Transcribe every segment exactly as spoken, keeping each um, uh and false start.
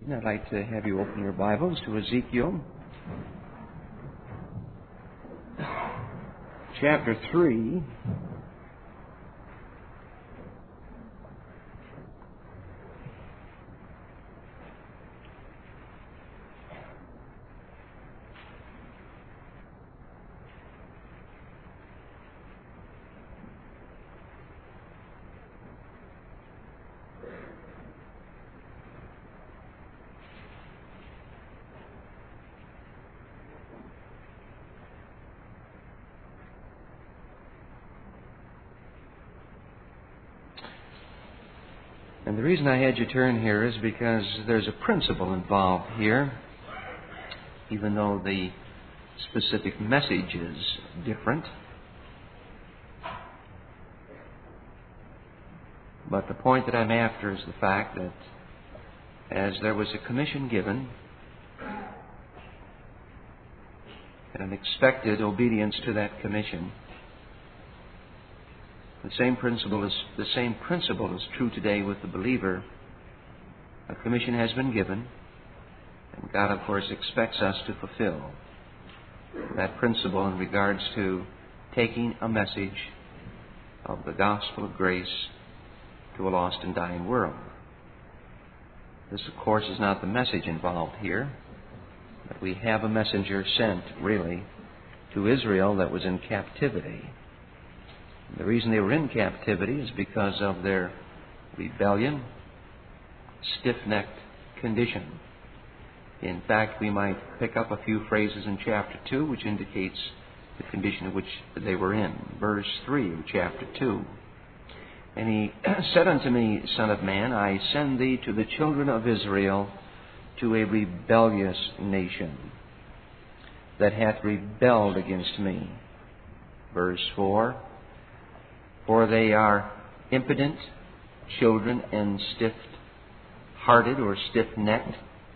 And I'd like to have you open your Bibles to Ezekiel chapter three. And the reason I had you turn here is because there's a principle involved here, even though the specific message is different. But the point that I'm after is the fact that as there was a commission given and an expected obedience to that commission, The same principle is the same principle is true today with the believer. A commission has been given, and God, of course, expects us to fulfill that principle in regards to taking a message of the gospel of grace to a lost and dying world. This, of course, is not the message involved here, but we have a messenger sent, really, to Israel that was in captivity. The reason they were in captivity is because of their rebellion, stiff-necked condition. In fact, we might pick up a few phrases in chapter two which indicates the condition in which they were in. Verse three of chapter two. And he said unto me, Son of man, I send thee to the children of Israel, to a rebellious nation that hath rebelled against me. Verse four. For they are impudent children and stiff-hearted or stiff-necked.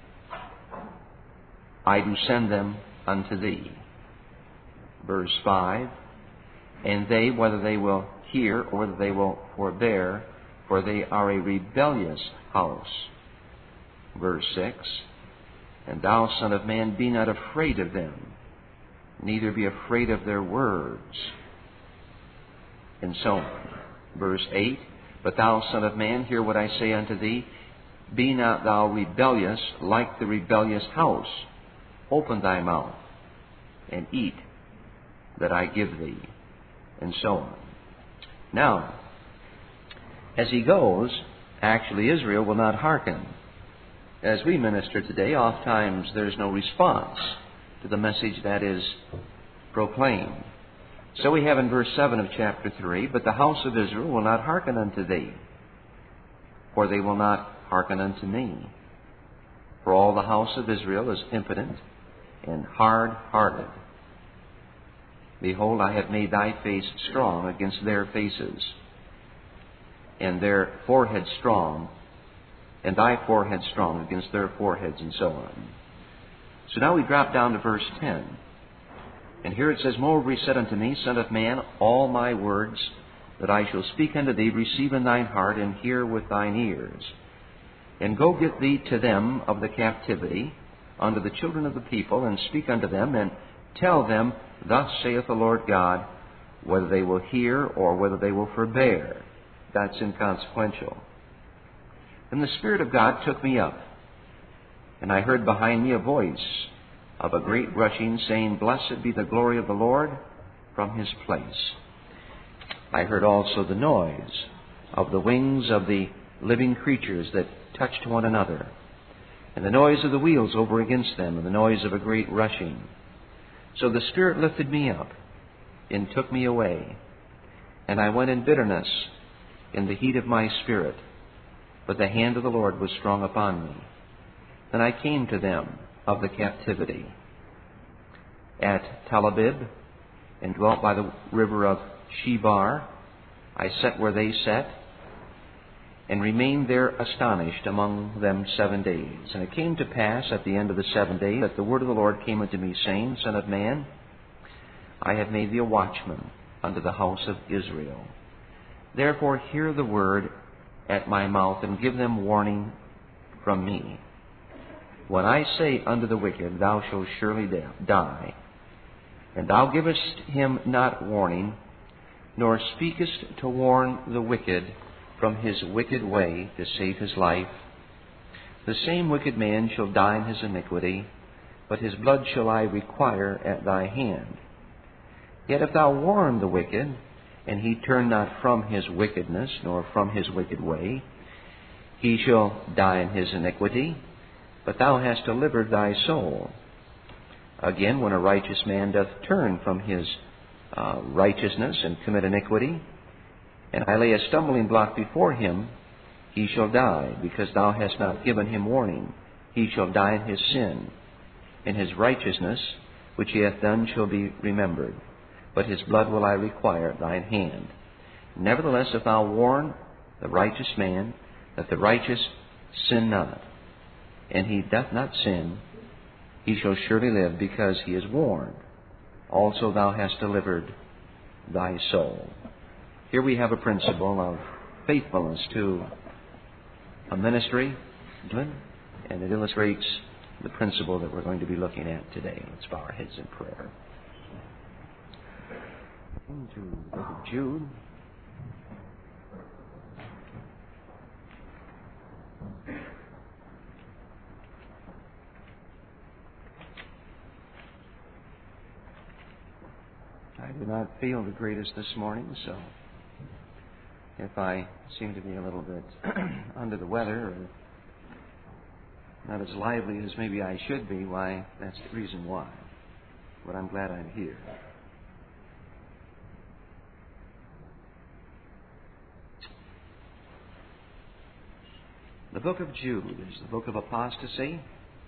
I do send them unto thee. Verse five. And they, whether they will hear or whether they will forbear, for they are a rebellious house. Verse six. And thou, Son of man, be not afraid of them, neither be afraid of their words. And so on. Verse eight. But thou, Son of man, hear what I say unto thee. Be not thou rebellious like the rebellious house. Open thy mouth and eat that I give thee. And so on. Now, as he goes, actually Israel will not hearken. As we minister today, oftentimes there's no response to the message that is proclaimed. So we have in verse seven of chapter three, But the house of Israel will not hearken unto thee, for they will not hearken unto me. For all the house of Israel is impotent and hard-hearted. Behold, I have made thy face strong against their faces, and their forehead strong, and thy forehead strong against their foreheads, and so on. So now we drop down to verse ten. And here it says, Moreover he said unto me, Son of man, all my words that I shall speak unto thee receive in thine heart, and hear with thine ears. And go get thee to them of the captivity, unto the children of the people, and speak unto them, and tell them, Thus saith the Lord God, whether they will hear or whether they will forbear. That's inconsequential. And the Spirit of God took me up, and I heard behind me a voice of a great rushing, saying, Blessed be the glory of the Lord from his place. I heard also the noise of the wings of the living creatures that touched one another, and the noise of the wheels over against them, and the noise of a great rushing. So the Spirit lifted me up, and took me away, and I went in bitterness in the heat of my spirit, but the hand of the Lord was strong upon me. Then I came to them of the captivity at Tel Abib, and dwelt by the river of Shebar. I sat where they sat, and remained there astonished among them seven days. And it came to pass at the end of the seven days that the word of the Lord came unto me, saying, Son of man, I have made thee a watchman unto the house of Israel. Therefore hear the word at my mouth, and give them warning from me. When I say unto the wicked, Thou shalt surely die, and thou givest him not warning, nor speakest to warn the wicked from his wicked way to save his life, the same wicked man shall die in his iniquity, but his blood shall I require at thy hand. Yet if thou warn the wicked, and he turn not from his wickedness, nor from his wicked way, he shall die in his iniquity, but thou hast delivered thy soul. Again, when a righteous man doth turn from his uh, righteousness and commit iniquity, and I lay a stumbling block before him, he shall die, because thou hast not given him warning. He shall die in his sin, and his righteousness, which he hath done, shall be remembered. But his blood will I require at thine hand. Nevertheless, if thou warn the righteous man, that the righteous sin not, and he doth not sin, he shall surely live, because he is warned. Also thou hast delivered thy soul. Here we have a principle of faithfulness to a ministry, and it illustrates the principle that we're going to be looking at today. Let's bow our heads in prayer. To the book of Jude. I do not feel the greatest this morning, so if I seem to be a little bit under the weather or not as lively as maybe I should be, why, that's the reason why. But I'm glad I'm here. The book of Jude is the book of apostasy.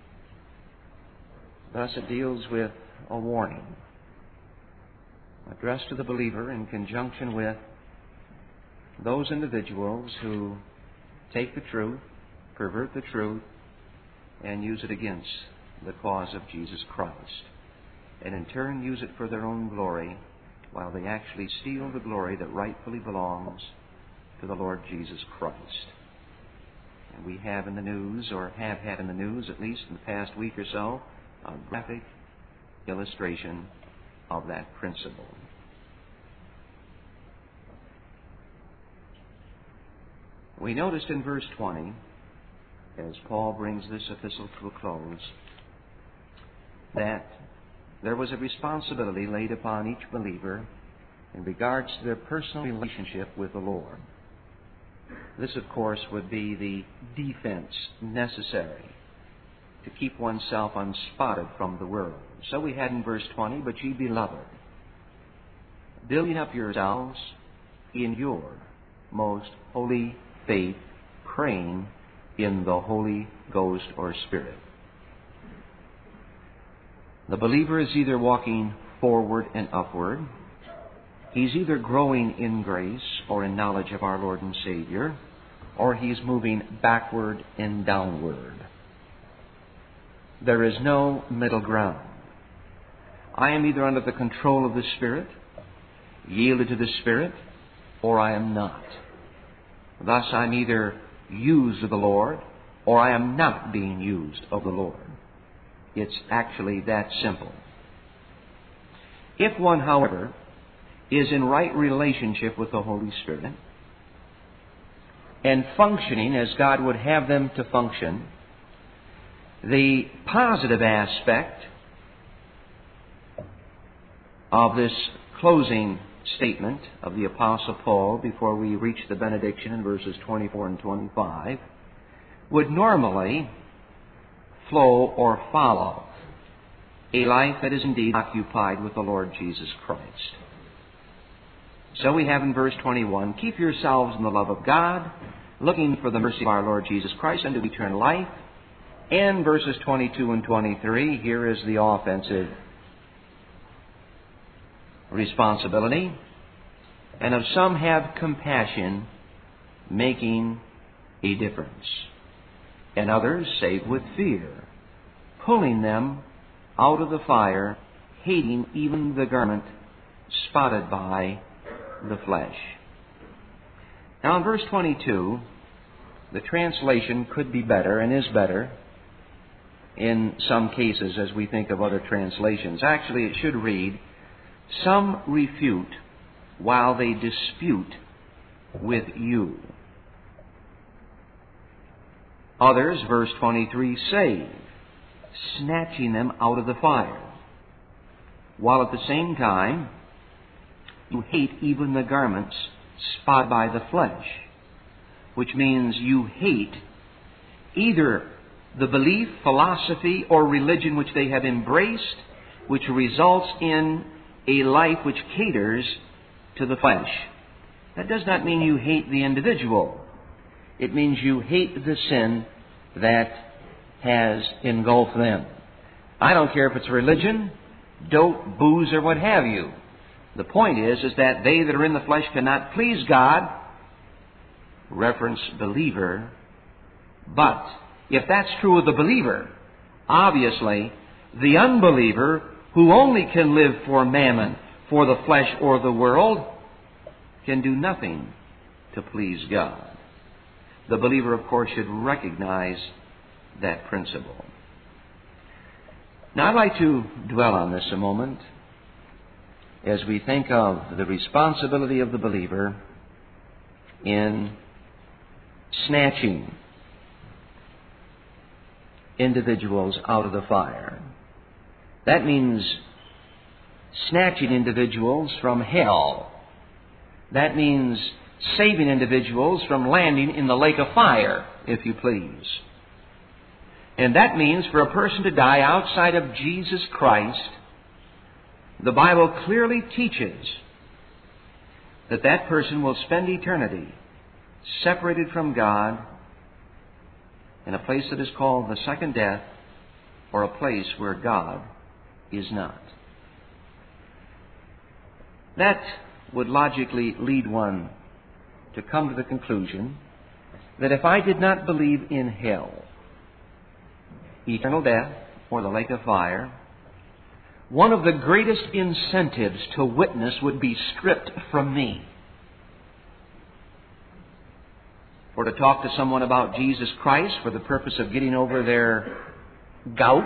Thus it deals with a warning addressed to the believer in conjunction with those individuals who take the truth, pervert the truth, and use it against the cause of Jesus Christ, and in turn use it for their own glory, while they actually steal the glory that rightfully belongs to the Lord Jesus Christ. And we have in the news, or have had in the news, at least in the past week or so, a graphic illustration of that principle. We noticed in verse twenty, as Paul brings this epistle to a close, that there was a responsibility laid upon each believer in regards to their personal relationship with the Lord. This, of course, would be the defense necessary to keep oneself unspotted from the world. So we had in verse twenty, But ye beloved, building up yourselves in your most holy faith, praying in the Holy Ghost or Spirit. The believer is either walking forward and upward. He's either growing in grace or in knowledge of our Lord and Savior, or he's moving backward and downward. There is no middle ground. I am either under the control of the Spirit, yielded to the Spirit, or I am not. Thus, I'm either used of the Lord, or I am not being used of the Lord. It's actually that simple. If one, however, is in right relationship with the Holy Spirit and functioning as God would have them to function, the positive aspect of this closing statement of the Apostle Paul before we reach the benediction in verses twenty-four and twenty-five would normally flow or follow a life that is indeed occupied with the Lord Jesus Christ. So we have in verse twenty-one, Keep yourselves in the love of God, looking for the mercy of our Lord Jesus Christ unto eternal life. And verses twenty-two and twenty-three, here is the offensive responsibility. And of some have compassion, making a difference. And others save with fear, pulling them out of the fire, hating even the garment spotted by the flesh. Now in verse twenty-two, the translation could be better and is better. in some cases as we think of other translations. Actually, it should read, some refute while they dispute with you. Others, verse twenty-three, save, snatching them out of the fire, while at the same time you hate even the garments spotted by the flesh, which means you hate either the belief, philosophy, or religion which they have embraced, which results in a life which caters to the flesh. That does not mean you hate the individual. It means you hate the sin that has engulfed them. I don't care if it's religion, dope, booze, or what have you. The point is, is that they that are in the flesh cannot please God, reference believer. But if that's true of the believer, obviously the unbeliever, who only can live for mammon, for the flesh or the world, can do nothing to please God. The believer, of course, should recognize that principle. Now, I'd like to dwell on this a moment as we think of the responsibility of the believer in snatching individuals out of the fire. That means snatching individuals from hell. That means saving individuals from landing in the lake of fire, if you please. And that means for a person to die outside of Jesus Christ, the Bible clearly teaches that that person will spend eternity separated from God in a place that is called the second death, or a place where God is not. That would logically lead one to come to the conclusion that if I did not believe in hell, eternal death, or the lake of fire, one of the greatest incentives to witness would be stripped from me. For to talk to someone about Jesus Christ for the purpose of getting over their gout,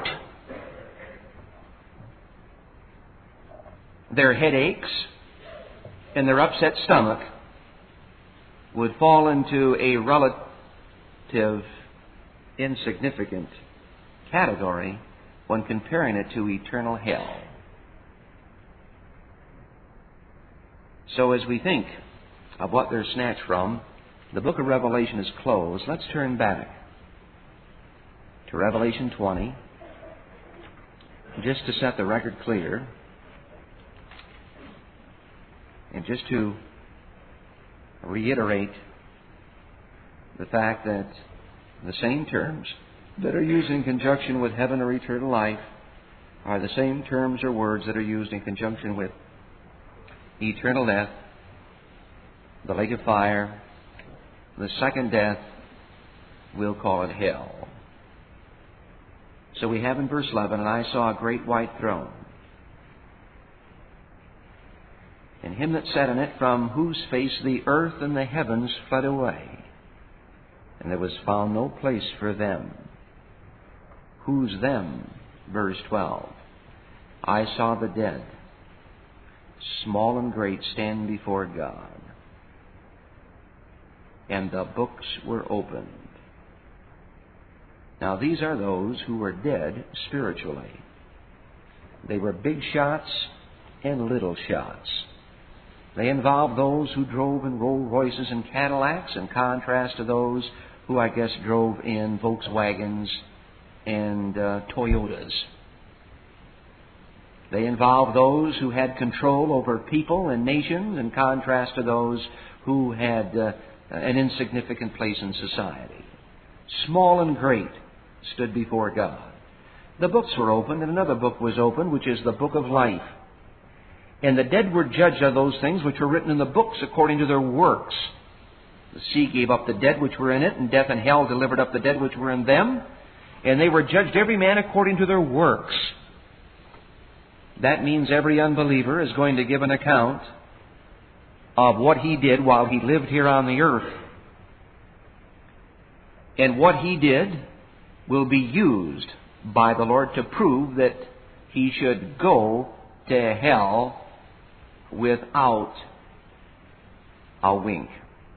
their headaches, and their upset stomach would fall into a relative insignificant category when comparing it to eternal hell. So as we think of what they're snatched from, the book of Revelation is closed. Let's turn back to Revelation twenty, just to set the record clear, and just to reiterate the fact that the same terms that are used in conjunction with heaven or eternal life are the same terms or words that are used in conjunction with eternal death, the lake of fire, the second death. We'll call it hell. So we have in verse eleven, and I saw a great white throne, and him that sat in it, from whose face the earth and the heavens fled away, and there was found no place for them. Whose them? Verse twelve. I saw the dead, small and great, stand before God, and the books were opened. Now these are those who were dead spiritually. They were big shots and little shots. They involved those who drove in Rolls Royces and Cadillacs, in contrast to those who, I guess, drove in Volkswagens and uh, Toyotas. They involved those who had control over people and nations, in contrast to those who had uh, an insignificant place in society. Small and great stood before God. The books were opened, and another book was opened, which is the book of life. And the dead were judged of those things which were written in the books according to their works. The sea gave up the dead which were in it, and death and hell delivered up the dead which were in them. And they were judged every man according to their works. That means every unbeliever is going to give an account of what he did while he lived here on the earth. And what he did will be used by the Lord to prove that he should go to hell without a wink.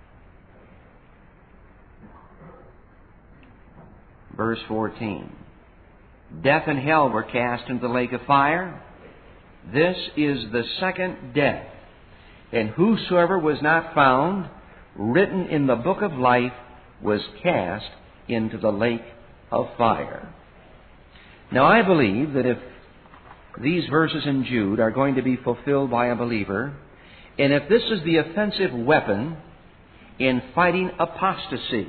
Verse fourteen. Death and hell were cast into the lake of fire. This is the second death. And whosoever was not found written in the book of life was cast into the lake of fire. Now I believe that if these verses in Jude are going to be fulfilled by a believer, and if this is the offensive weapon in fighting apostasy,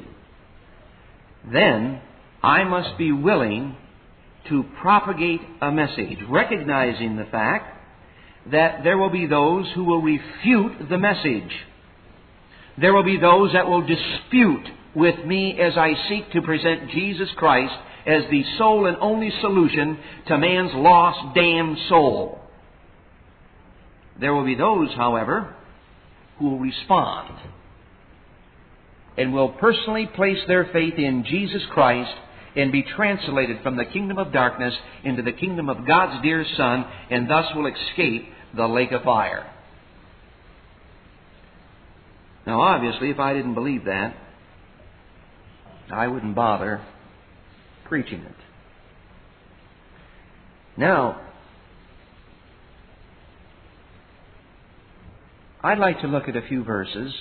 then I must be willing to propagate a message, recognizing the fact that there will be those who will refute the message. There will be those that will dispute with me as I seek to present Jesus Christ as the sole and only solution to man's lost, damned soul. There will be those, however, who will respond and will personally place their faith in Jesus Christ and be translated from the kingdom of darkness into the kingdom of God's dear Son, and thus will escape the lake of fire. Now, obviously, if I didn't believe that, I wouldn't bother preaching it. Now, I'd like to look at a few verses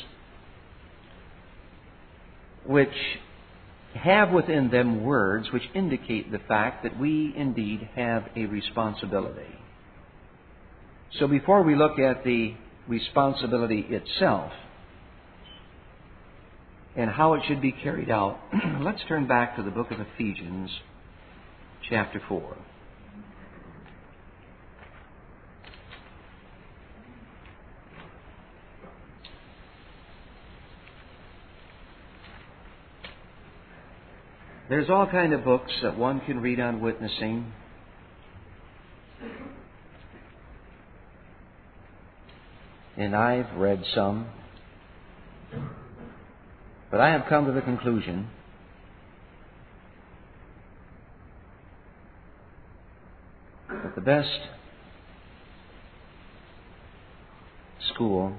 which have within them words which indicate the fact that we indeed have a responsibility. So before we look at the responsibility itself and how it should be carried out, let's turn back to the book of Ephesians, chapter four. There's all kind of books that one can read on witnessing. And I've read some. But I have come to the conclusion that the best school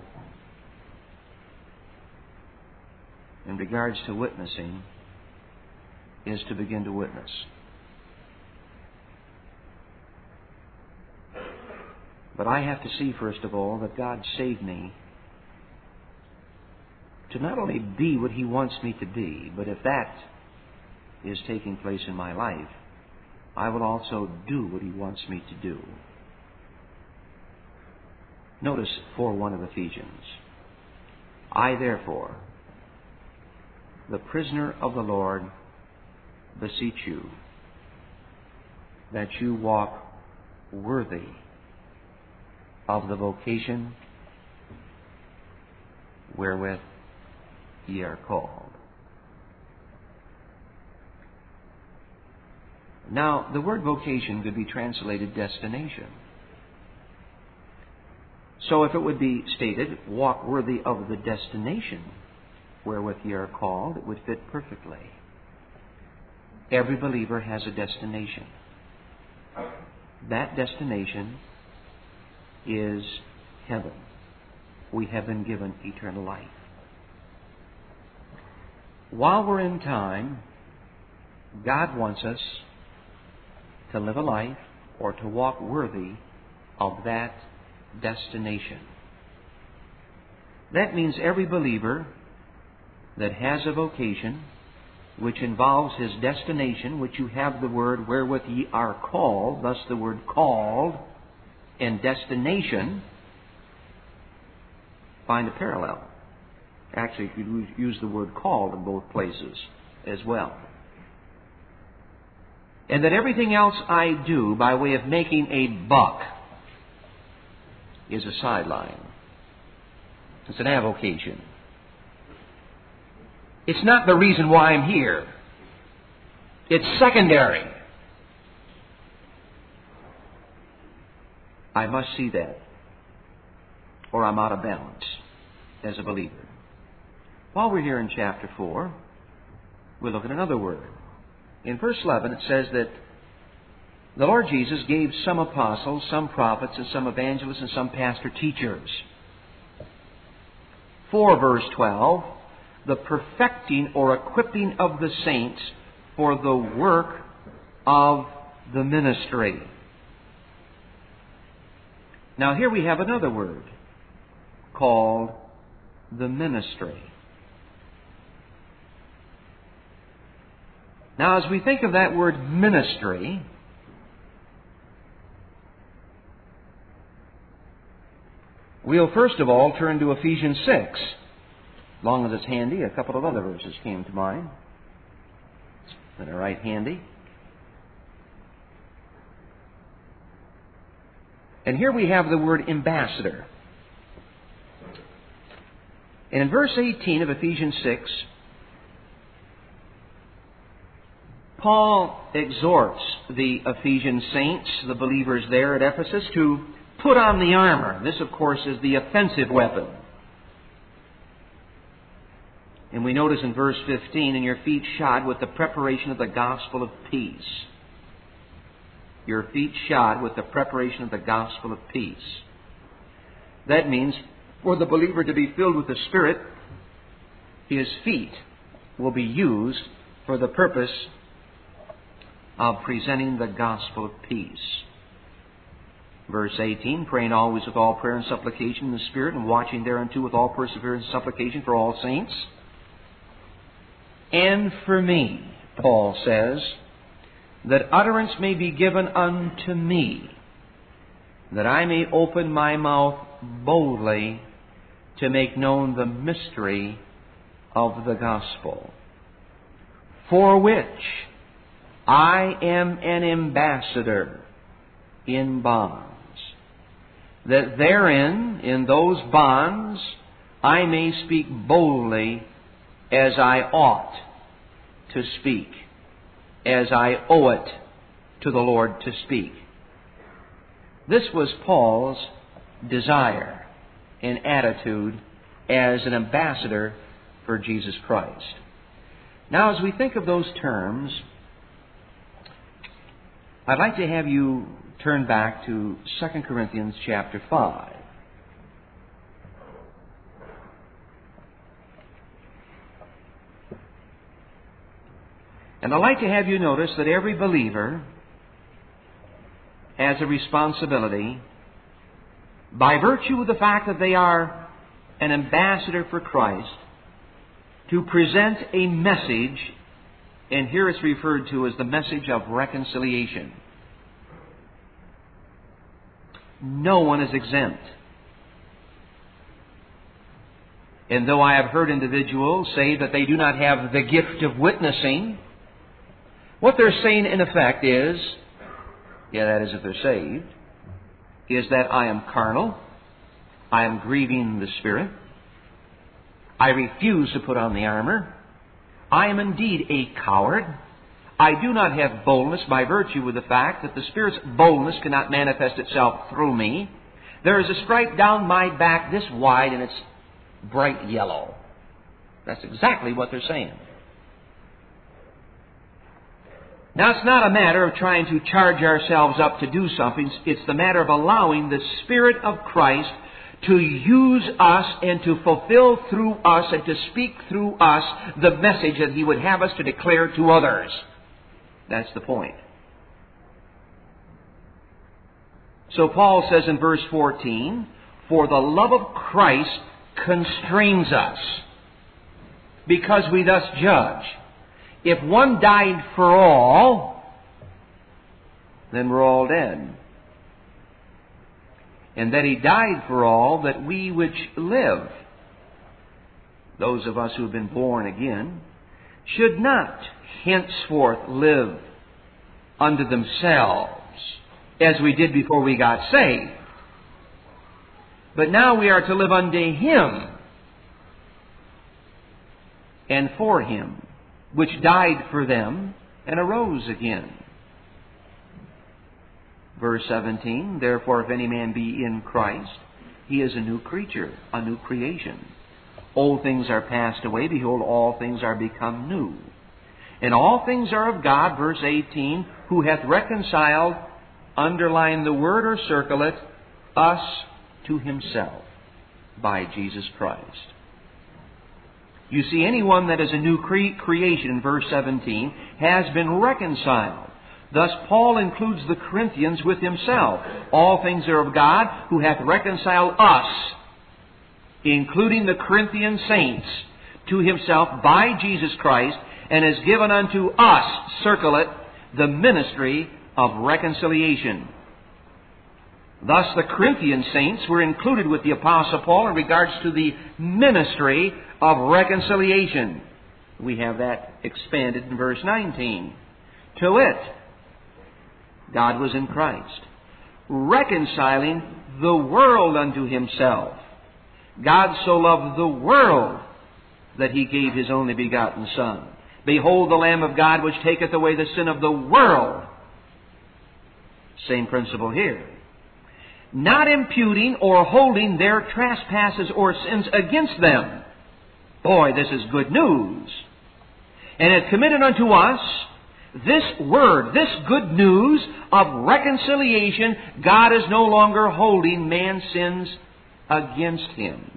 in regards to witnessing is to begin to witness. But I have to see, first of all, that God saved me to not only be what He wants me to be, but if that is taking place in my life, I will also do what He wants me to do. Notice four one of Ephesians. I, therefore, the prisoner of the Lord, beseech you that you walk worthy of the vocation wherewith ye are called. Now, the word vocation could be translated destination. So if it would be stated, walk worthy of the destination wherewith ye are called, it would fit perfectly. Every believer has a destination. That destination is heaven. We have been given eternal life. While we're in time, God wants us to live a life or to walk worthy of that destination. That means every believer that has a vocation which involves his destination, which you have the word wherewith ye are called, thus the word called and destination find a parallel. Actually, you could use the word called in both places as well. And that everything else I do by way of making a buck is a sideline. It's an avocation. It's not the reason why I'm here. It's secondary. I must see that, or I'm out of balance as a believer. While we're here in chapter four, we'll look at another word. In verse eleven, it says that The Lord Jesus gave some apostles, some prophets, and some evangelists, and some pastor teachers. For verse twelve, the perfecting or equipping of the saints for the work of the ministry. Now here we have another word called the ministry. Now as we think of that word ministry, we'll first of all turn to Ephesians six. As long as it's handy, a couple of other verses came to mind that are right handy. And here we have the word ambassador. And in verse eighteen of Ephesians six, Paul exhorts the Ephesian saints, the believers there at Ephesus, to put on the armor. This, of course, is the offensive weapon. And we notice in verse fifteen, and your feet shod with the preparation of the gospel of peace. Your feet shod with the preparation of the gospel of peace. That means for the believer to be filled with the Spirit, his feet will be used for the purpose of presenting the gospel of peace. Verse eighteen, praying always with all prayer and supplication in the Spirit, and watching thereunto with all perseverance and supplication for all saints. And for me, Paul says, that utterance may be given unto me, that I may open my mouth boldly to make known the mystery of the gospel, for which I am an ambassador in bonds, that therein, in those bonds, I may speak boldly as I ought to speak, as I owe it to the Lord to speak. This was Paul's desire and attitude as an ambassador for Jesus Christ. Now, as we think of those terms, I'd like to have you turn back to Second Corinthians chapter five. And I'd like to have you notice that every believer has a responsibility, by virtue of the fact that they are an ambassador for Christ, to present a message, and here it's referred to as the message of reconciliation. No one is exempt. And though I have heard individuals say that they do not have the gift of witnessing, what they're saying in effect is, yeah, that is if they're saved, is that I am carnal, I am grieving the Spirit, I refuse to put on the armor, I am indeed a coward, I do not have boldness by virtue of the fact that the Spirit's boldness cannot manifest itself through me. There is a stripe down my back this wide and it's bright yellow. That's exactly what they're saying. Now, it's not a matter of trying to charge ourselves up to do something. It's the matter of allowing the Spirit of Christ to use us and to fulfill through us and to speak through us the message that He would have us to declare to others. That's the point. So Paul says in verse fourteen, for the love of Christ constrains us, because we thus judge. If one died for all, then we're all dead. And that He died for all, that we which live, those of us who have been born again, should not henceforth live unto themselves, as we did before we got saved. But now we are to live unto Him, and for Him, which died for them and arose again. Verse seventeen, therefore if any man be in Christ, he is a new creature, a new creation. Old things are passed away, behold, all things are become new. And all things are of God, verse eighteen, who hath reconciled, underline the word or circle it, us to Himself by Jesus Christ. You see, anyone that is a new cre- creation, in verse seventeen, has been reconciled. Thus, Paul includes the Corinthians with himself. All things are of God, who hath reconciled us, including the Corinthian saints, to Himself by Jesus Christ, and has given unto us, circle it, the ministry of reconciliation. Thus, the Corinthian saints were included with the Apostle Paul in regards to the ministry of reconciliation. We have that expanded in verse nineteen. To it, God was in Christ, reconciling the world unto Himself. God so loved the world that He gave His only begotten Son. Behold the Lamb of God, which taketh away the sin of the world. Same principle here. Not imputing or holding their trespasses or sins against them. Boy, this is good news. And hath committed unto us this word, this good news of reconciliation. God is no longer holding man's sins against him.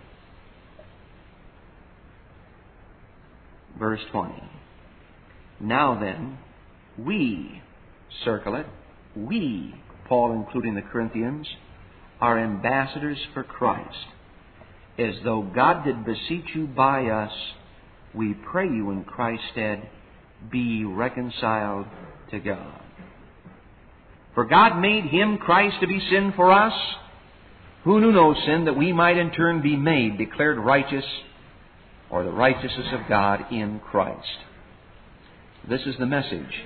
Verse twenty. Now then, we, circle it, we, Paul including the Corinthians, are ambassadors for Christ. As though God did beseech you by us, we pray you in Christ's stead, be reconciled to God. For God made Him, Christ, to be sin for us, who knew no sin, that we might in turn be made, declared righteous, or the righteousness of God in Christ. This is the message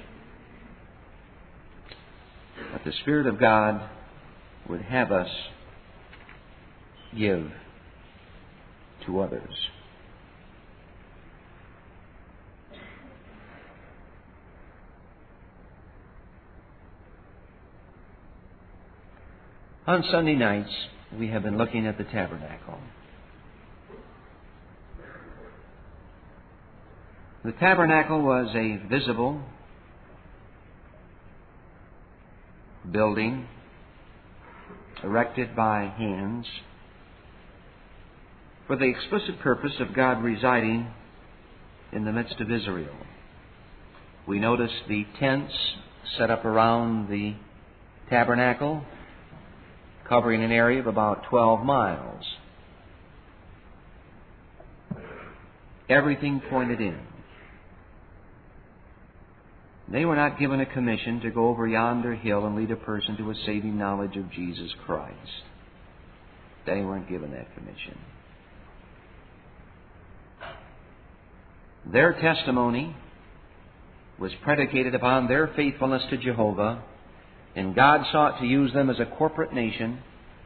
that the Spirit of God would have us give to others. On Sunday nights, we have been looking at the tabernacle. The tabernacle was a visible building erected by hands for the explicit purpose of God residing in the midst of Israel. We notice the tents set up around the tabernacle, covering an area of about twelve miles. Everything pointed in. They were not given a commission to go over yonder hill and lead a person to a saving knowledge of Jesus Christ. They weren't given that commission. Their testimony was predicated upon their faithfulness to Jehovah, and God sought to use them as a corporate nation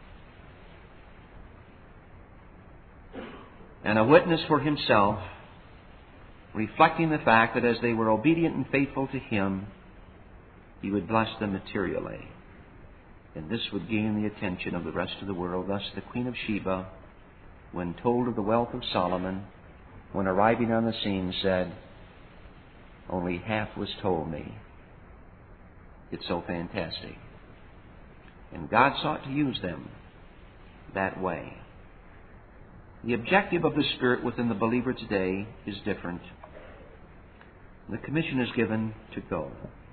and a witness for Himself, reflecting the fact that as they were obedient and faithful to Him, He would bless them materially. And this would gain the attention of the rest of the world. Thus the Queen of Sheba, when told of the wealth of Solomon, when arriving on the scene, said, "Only half was told me. It's so fantastic." And God sought to use them that way. The objective of the Spirit within the believer today is different. The commission is given to go.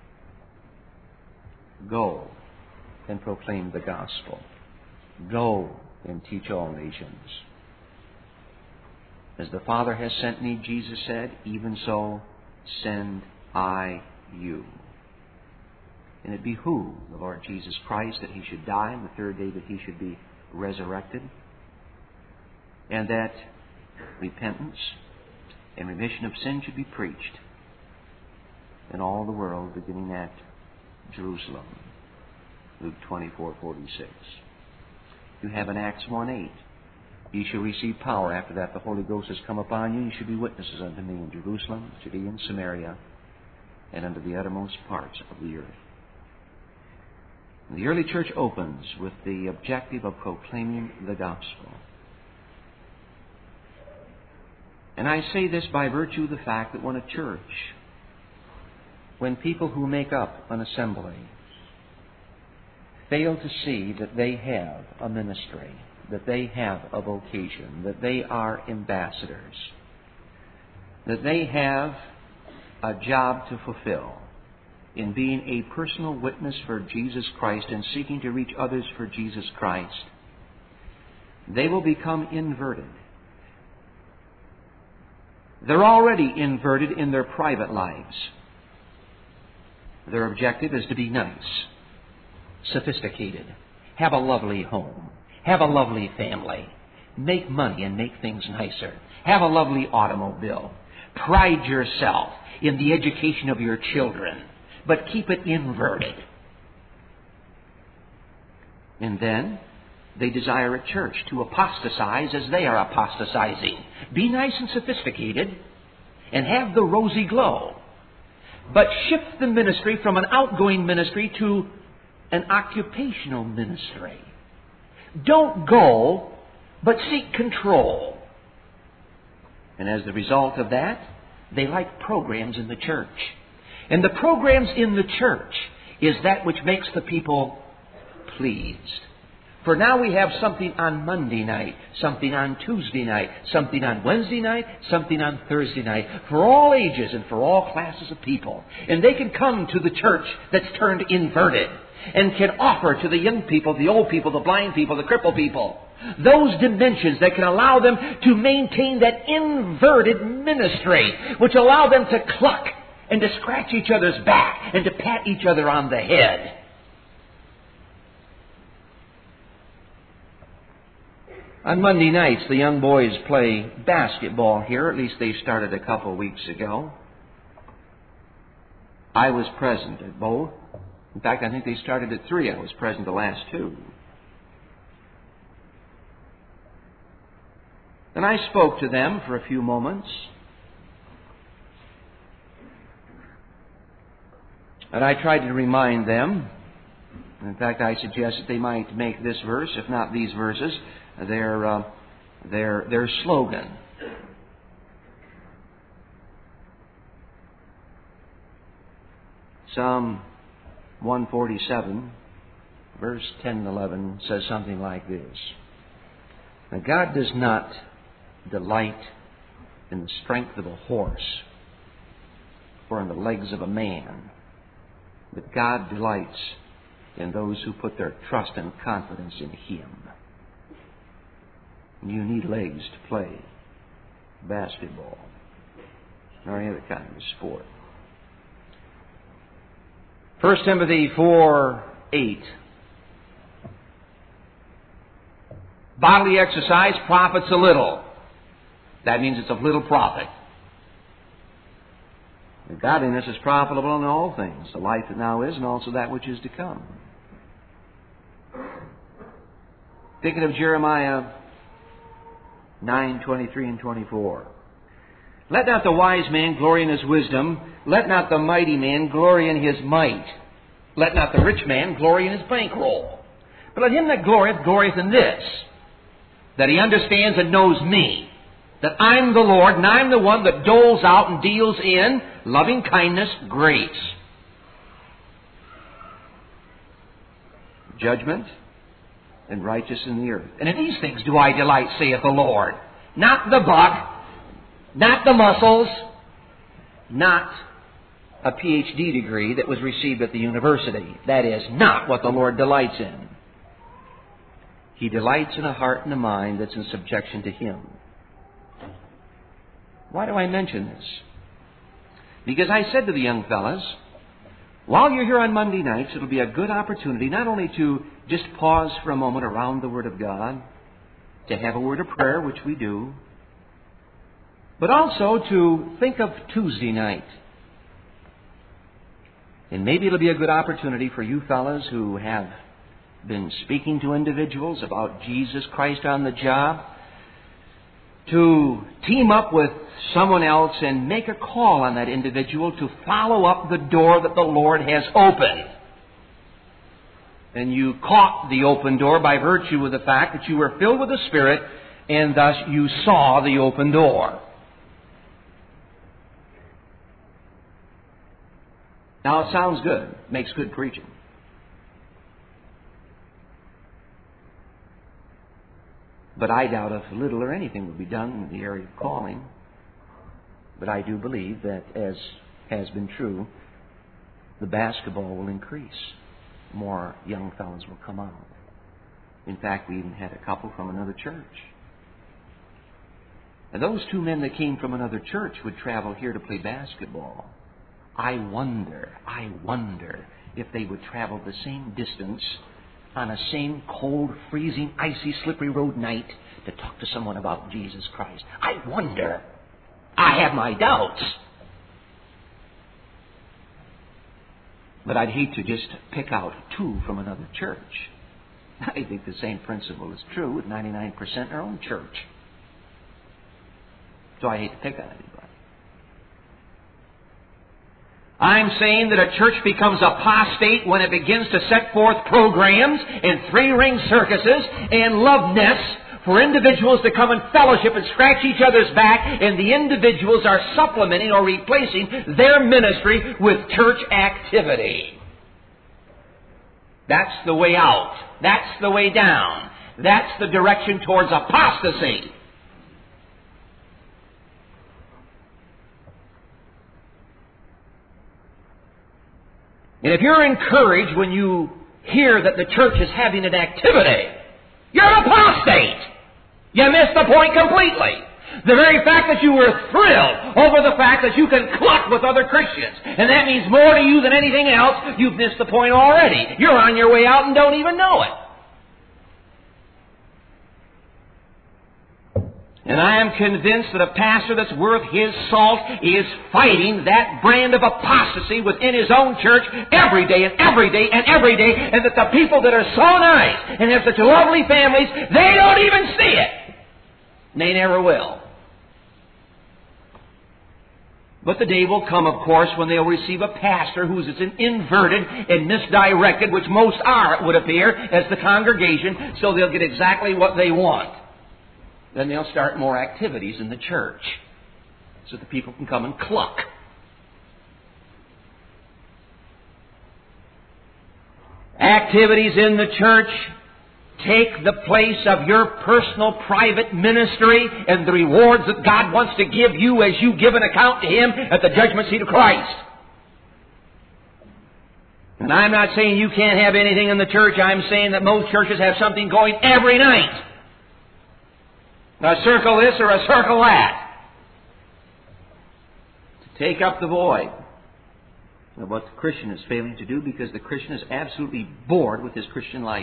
Go and proclaim the gospel. Go and teach all nations. As the Father has sent me, Jesus said, even so send I you. And it behooved the Lord Jesus Christ that He should die, and the third day that He should be resurrected, and that repentance and remission of sin should be preached in all the world, beginning at Jerusalem. Luke twenty-four forty-six. You have in Acts one eight. Ye shall receive power after that the Holy Ghost has come upon you. You shall be witnesses unto me in Jerusalem, Judea, and Samaria, and unto the uttermost parts of the earth. And the early church opens with the objective of proclaiming the gospel. And I say this by virtue of the fact that when a church when people who make up an assembly fail to see that they have a ministry, that they have a vocation, that they are ambassadors, that they have a job to fulfill in being a personal witness for Jesus Christ and seeking to reach others for Jesus Christ, they will become inverted. They're already inverted in their private lives. Their objective is to be nice, sophisticated, have a lovely home, have a lovely family, make money and make things nicer, have a lovely automobile, pride yourself in the education of your children, but keep it inverted. And then they desire a church to apostatize as they are apostatizing. Be nice and sophisticated and have the rosy glow, but shift the ministry from an outgoing ministry to an occupational ministry. Don't go, but seek control. And as the result of that, they like programs in the church. And the programs in the church is that which makes the people pleased. For now we have something on Monday night, something on Tuesday night, something on Wednesday night, something on Thursday night, for all ages and for all classes of people. And they can come to the church that's turned inverted and can offer to the young people, the old people, the blind people, the crippled people, those dimensions that can allow them to maintain that inverted ministry, which allow them to cluck and to scratch each other's back and to pat each other on the head. On Monday nights, the young boys play basketball here. At least they started a couple weeks ago. I was present at both. In fact, I think they started at three. I was present the last two. And I spoke to them for a few moments. And I tried to remind them. In fact, I suggested they might make this verse, if not these verses, their uh, their their slogan. Psalm one forty-seven, verse ten and eleven, says something like this. Now, God does not delight in the strength of a horse or in the legs of a man, but God delights in those who put their trust and confidence in Him. You need legs to play basketball or any other kind of sport. First Timothy four eight. Bodily exercise profits a little. That means it's of little profit. And godliness is profitable in all things, the life that now is and also that which is to come. Thinking of Jeremiah nine twenty-three and twenty-four. Let not the wise man glory in his wisdom. Let not the mighty man glory in his might. Let not the rich man glory in his bankroll. But let him that glorieth, glorieth in this, that he understands and knows me, that I'm the Lord, and I'm the one that doles out and deals in loving kindness, grace, judgment, and righteousness in the earth. And in these things do I delight, saith the Lord. Not the buck, not the muscles, not a P H D degree that was received at the university. That is not what the Lord delights in. He delights in a heart and a mind that's in subjection to Him. Why do I mention this? Because I said to the young fellas, while you're here on Monday nights, it'll be a good opportunity not only to just pause for a moment around the Word of God, to have a word of prayer, which we do, but also to think of Tuesday night. And maybe it'll be a good opportunity for you fellas who have been speaking to individuals about Jesus Christ on the job to team up with someone else and make a call on that individual to follow up the door that the Lord has opened. And you caught the open door by virtue of the fact that you were filled with the Spirit and thus you saw the open door. Now, it sounds good. Makes good preaching. But I doubt if little or anything would be done in the area of calling. But I do believe that, as has been true, the basketball will increase. More young fellows will come out. In fact, we even had a couple from another church. And those two men that came from another church would travel here to play basketball. I wonder, I wonder if they would travel the same distance on a same cold, freezing, icy, slippery road night to talk to someone about Jesus Christ. I wonder. I have my doubts. But I'd hate to just pick out two from another church. I think the same principle is true with ninety-nine percent in our own church. So I hate to pick on anybody. I'm saying that a church becomes apostate when it begins to set forth programs and three-ring circuses and love nests for individuals to come and fellowship and scratch each other's back, and the individuals are supplementing or replacing their ministry with church activity. That's the way out. That's the way down. That's the direction towards apostasy. And if you're encouraged when you hear that the church is having an activity, you're an apostate. You missed the point completely. The very fact that you were thrilled over the fact that you can cluck with other Christians, and that means more to you than anything else, you've missed the point already. You're on your way out and don't even know it. And I am convinced that a pastor that's worth his salt is fighting that brand of apostasy within his own church every day and every day and every day, and that the people that are so nice and have such lovely families, they don't even see it. And they never will. But the day will come, of course, when they'll receive a pastor who's as inverted and misdirected, which most are, it would appear, as the congregation, so they'll get exactly what they want. Then they'll start more activities in the church so that people can come and cluck. Activities in the church take the place of your personal private ministry and the rewards that God wants to give you as you give an account to Him at the judgment seat of Christ. And I'm not saying you can't have anything in the church. I'm saying that most churches have something going every night. A circle this or a circle that. To take up the void of what the Christian is failing to do, because the Christian is absolutely bored with his Christian life.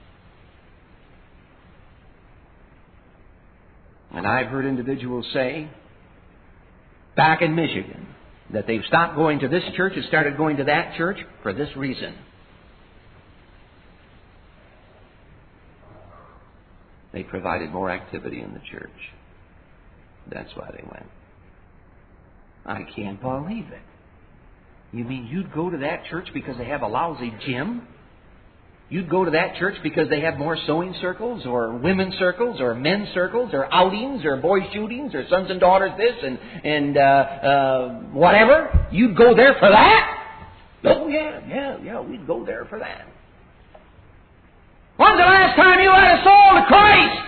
And I've heard individuals say, back in Michigan, that they've stopped going to this church and started going to that church for this reason. They provided more activity in the church. That's why they went. I can't believe it. You mean you'd go to that church because they have a lousy gym? You'd go to that church because they have more sewing circles or women's circles or men's circles or outings or boys shootings or sons and daughters this and, and uh, uh, whatever? You'd go there for that? Oh, yeah, yeah, yeah, we'd go there for that. When's the last time you had a soul to Christ?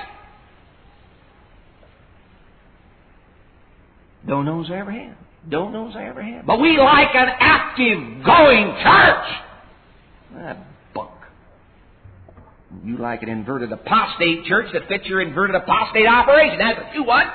Don't know as I ever have. Don't know as I ever have. But we like an active, going church. That bunk. You like an inverted apostate church that fits your inverted apostate operation. That's what you want.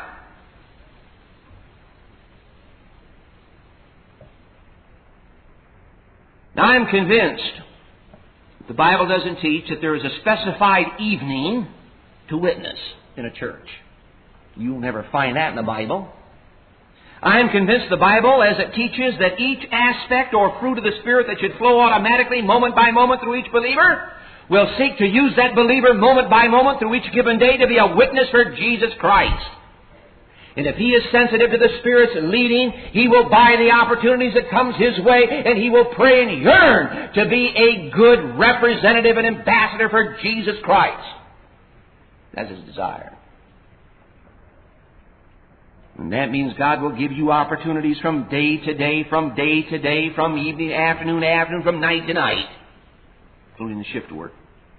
Now, I'm convinced the Bible doesn't teach that there is a specified evening to witness in a church. You'll never find that in the Bible. I am convinced the Bible, as it teaches that each aspect or fruit of the Spirit that should flow automatically, moment by moment, through each believer, will seek to use that believer moment by moment through each given day to be a witness for Jesus Christ. And if he is sensitive to the Spirit's leading, he will buy the opportunities that comes his way, and he will pray and yearn to be a good representative and ambassador for Jesus Christ. That's his desire. And that means God will give you opportunities from day to day, from day to day, from evening to afternoon to afternoon, from night to night, including the shift work.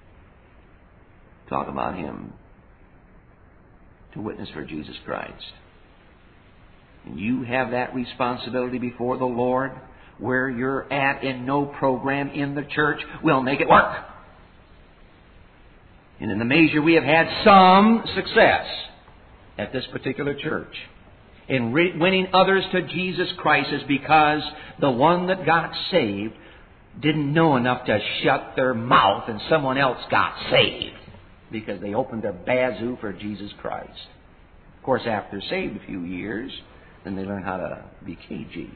Talk about Him. To witness for Jesus Christ. And you have that responsibility before the Lord. Where you're at, in no program in the church will make it work. And in the measure we have had some success at this particular church in re- winning others to Jesus Christ is because the one that got saved didn't know enough to shut their mouth and someone else got saved because they opened their bazoo for Jesus Christ. Of course, after they're saved a few years, then they learn how to be cagey.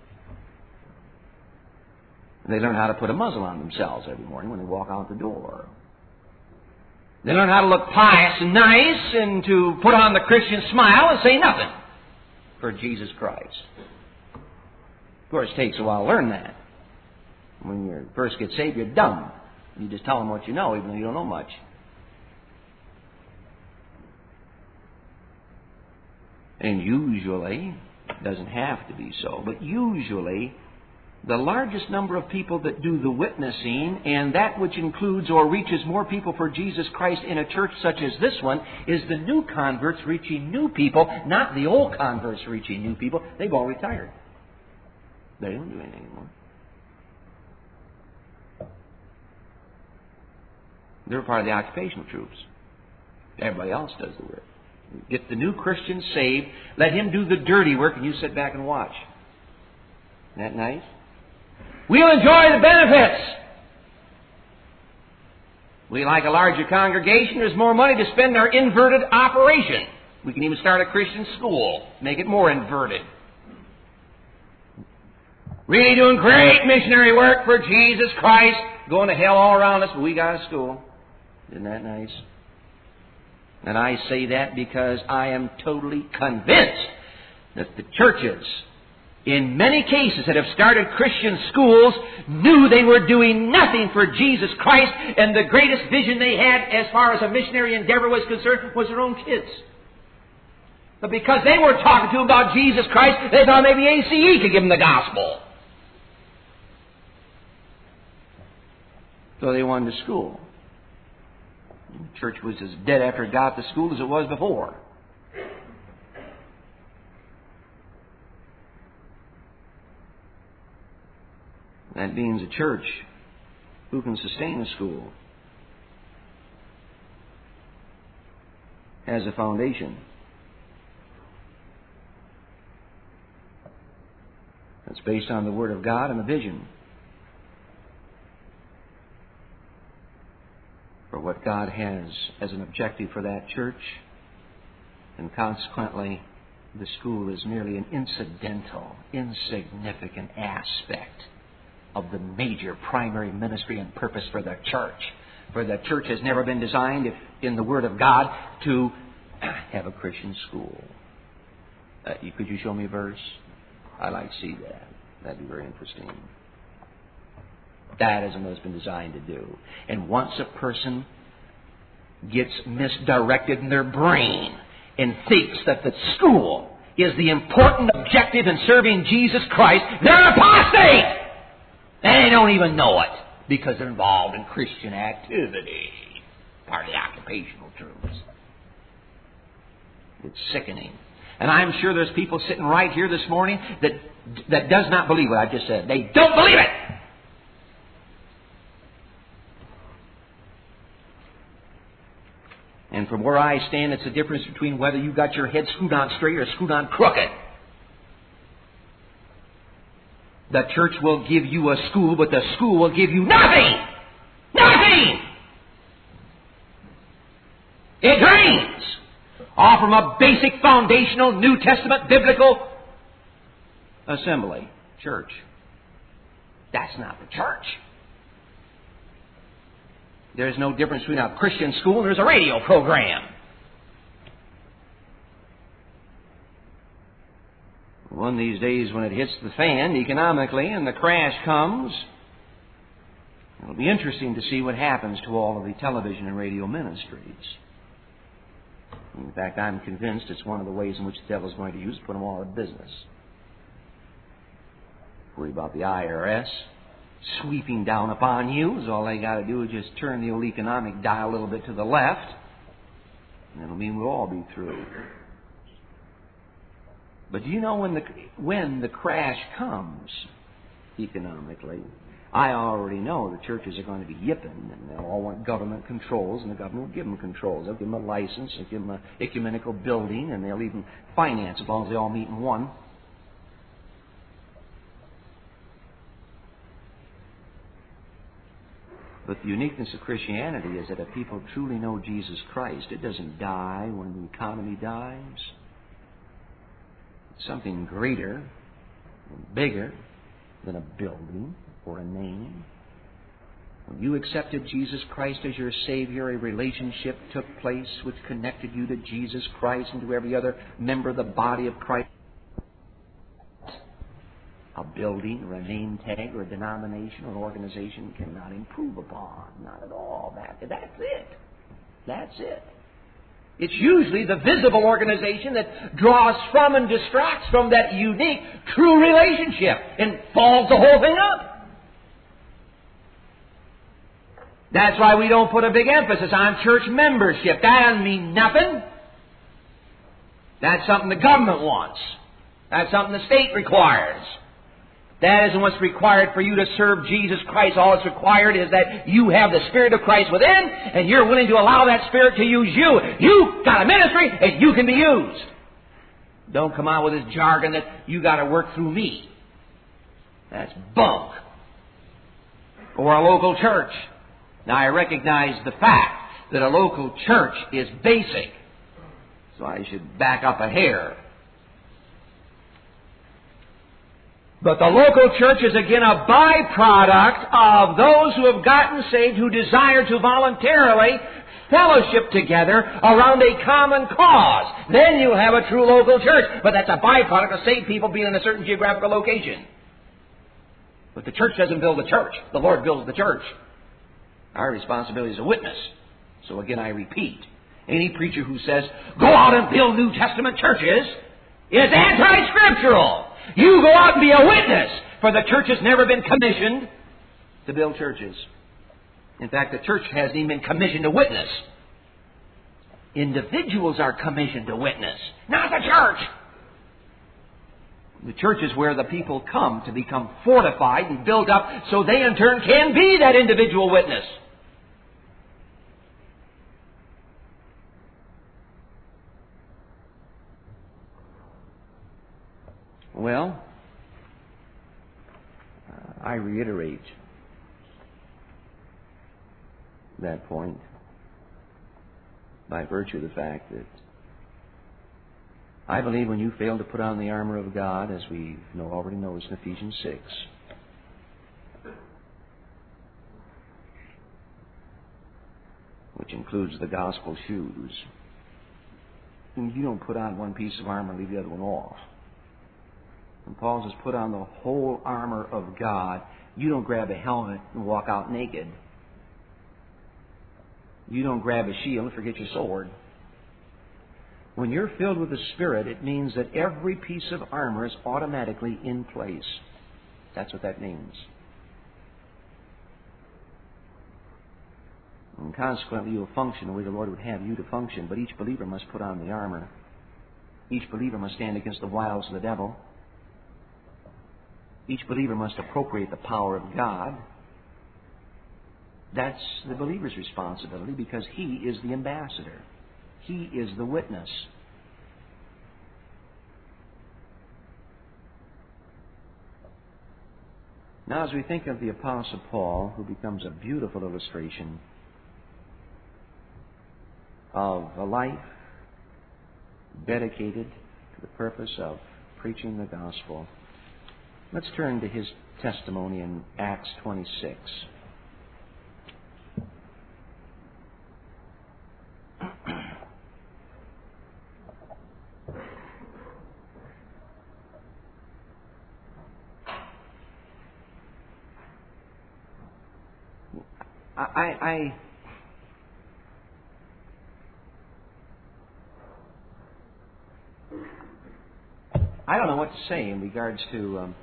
They learn how to put a muzzle on themselves every morning when they walk out the door. They learn how to look pious and nice and to put on the Christian smile and say nothing for Jesus Christ. Of course, it takes a while to learn that. When you first get saved, you're dumb. You just tell them what you know, even though you don't know much. And usually, it doesn't have to be so, but usually, the largest number of people that do the witnessing, and that which includes or reaches more people for Jesus Christ in a church such as this one, is the new converts reaching new people, not the old converts reaching new people. They've all retired. They don't do anything anymore. They're part of the occupational troops. Everybody else does the work. Get the new Christian saved, let him do the dirty work, and you sit back and watch. Isn't that nice? We'll enjoy the benefits. We like a larger congregation. There's more money to spend in our inverted operation. We can even start a Christian school, make it more inverted. Really doing great missionary work for Jesus Christ. Going to hell all around us, but we got a school. Isn't that nice? And I say that because I am totally convinced that the churches, in many cases that have started Christian schools, knew they were doing nothing for Jesus Christ, and the greatest vision they had as far as a missionary endeavor was concerned was their own kids. But because they were talking to them about Jesus Christ, they thought maybe A C E could give them the gospel. So they wanted to school. The church was as dead after it got to school as it was before. That means a church who can sustain a school has a foundation that's based on the Word of God and a vision for what God has as an objective for that church, and consequently the school is merely an incidental, insignificant aspect of the major primary ministry and purpose for the church. For the church has never been designed, if in the Word of God, to have a Christian school. Uh, could you show me a verse? I'd like to see that. That'd be very interesting. That isn't what it's been designed to do. And once a person gets misdirected in their brain and thinks that the school is the important objective in serving Jesus Christ, they're an apostate! And they don't even know it because they're involved in Christian activity. Part of the occupational troops. It's sickening. And I'm sure there's people sitting right here this morning that that does not believe what I just said. They don't believe it! And from where I stand, it's the difference between whether you got your head screwed on straight or screwed on crooked. The church will give you a school, but the school will give you nothing! Nothing! It drains off from a basic, foundational, New Testament, biblical assembly. Church. That's not the church. There's no difference between a Christian school and there's a radio program. One of these days when it hits the fan economically and the crash comes, it'll be interesting to see what happens to all of the television and radio ministries. In fact, I'm convinced it's one of the ways in which the devil's going to use to put them all out of business. Worry about the I R S sweeping down upon you, is all they got to do is just turn the old economic dial a little bit to the left, and it'll mean we'll all be through. But do you know when the when the crash comes economically, I already know the churches are going to be yipping, and they'll all want government controls, and the government will give them controls. They'll give them a license, they'll give them an ecumenical building, and they'll even finance as long as they all meet in one. But the uniqueness of Christianity is that if people truly know Jesus Christ, it doesn't die when the economy dies. It's something greater and bigger than a building or a name. When you accepted Jesus Christ as your Savior, a relationship took place which connected you to Jesus Christ and to every other member of the body of Christ. A building or a name tag or a denomination or an organization cannot improve upon. Not at all. That, that's it. That's it. It's usually the visible organization that draws from and distracts from that unique, true relationship and falls the whole thing up. That's why we don't put a big emphasis on church membership. That doesn't mean nothing. That's something the government wants. That's something the state requires. That isn't what's required for you to serve Jesus Christ. All that's required is that you have the Spirit of Christ within, and you're willing to allow that Spirit to use you. You've got a ministry, and you can be used. Don't come out with this jargon that you got to work through me. That's bunk. Or a local church. Now, I recognize the fact that a local church is basic, so I should back up a hair. But the local church is again a byproduct of those who have gotten saved, who desire to voluntarily fellowship together around a common cause. Then you have a true local church. But that's a byproduct of saved people being in a certain geographical location. But the church doesn't build the church. The Lord builds the church. Our responsibility is a witness. So again, I repeat, any preacher who says, go out and build New Testament churches, is anti-scriptural. You go out and be a witness, for the church has never been commissioned to build churches. In fact, the church hasn't even been commissioned to witness. Individuals are commissioned to witness, not the church. The church is where the people come to become fortified and built up so they in turn can be that individual witness. Well, uh, I reiterate that point by virtue of the fact that I believe when you fail to put on the armor of God, as we know already noticed in Ephesians six, which includes the gospel shoes, you don't put on one piece of armor and leave the other one off. And Paul says, put on the whole armor of God. You don't grab a helmet and walk out naked. You don't grab a shield and forget your sword. When you're filled with the Spirit, it means that every piece of armor is automatically in place. That's what that means. And consequently, you'll function the way the Lord would have you to function. But each believer must put on the armor. Each believer must stand against the wiles of the devil. Each believer must appropriate the power of God. That's the believer's responsibility because he is the ambassador. He is the witness. Now, as we think of the Apostle Paul, who becomes a beautiful illustration of a life dedicated to the purpose of preaching the gospel, let's turn to his testimony in Acts twenty-six. I, I what to say in regards to... Um,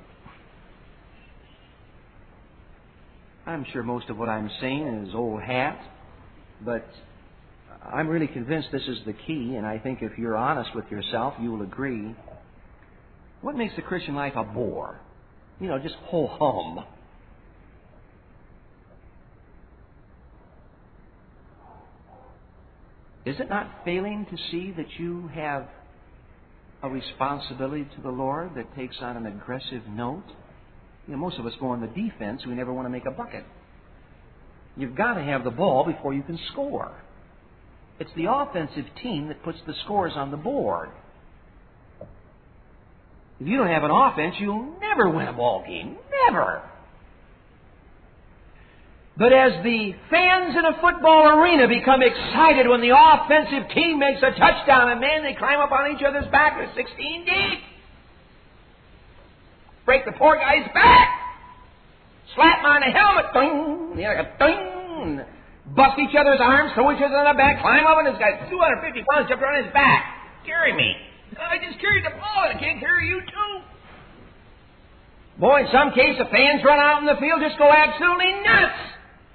I'm sure most of what I'm saying is old hat, but I'm really convinced this is the key, and I think if you're honest with yourself, you will agree. What makes the Christian life a bore? You know, just ho-hum. Is it not failing to see that you have a responsibility to the Lord that takes on an aggressive note? You know, most of us go on the defense. We never want to make a bucket. You've got to have the ball before you can score. It's the offensive team that puts the scores on the board. If you don't have an offense, you'll never win a ball game. Never. But as the fans in a football arena become excited when the offensive team makes a touchdown, and man, they climb up on each other's back. They're sixteen deep. Break the poor guy's back. Slap him on the helmet. Ding. The other guy, ding. Bust each other's arms, throw each other on the back, climb up, and this guy's two hundred fifty pounds jumping on his back. Carry me. I just carried the ball, and I can't carry you too. Boy, in some case, the fans run out in the field, just go absolutely nuts.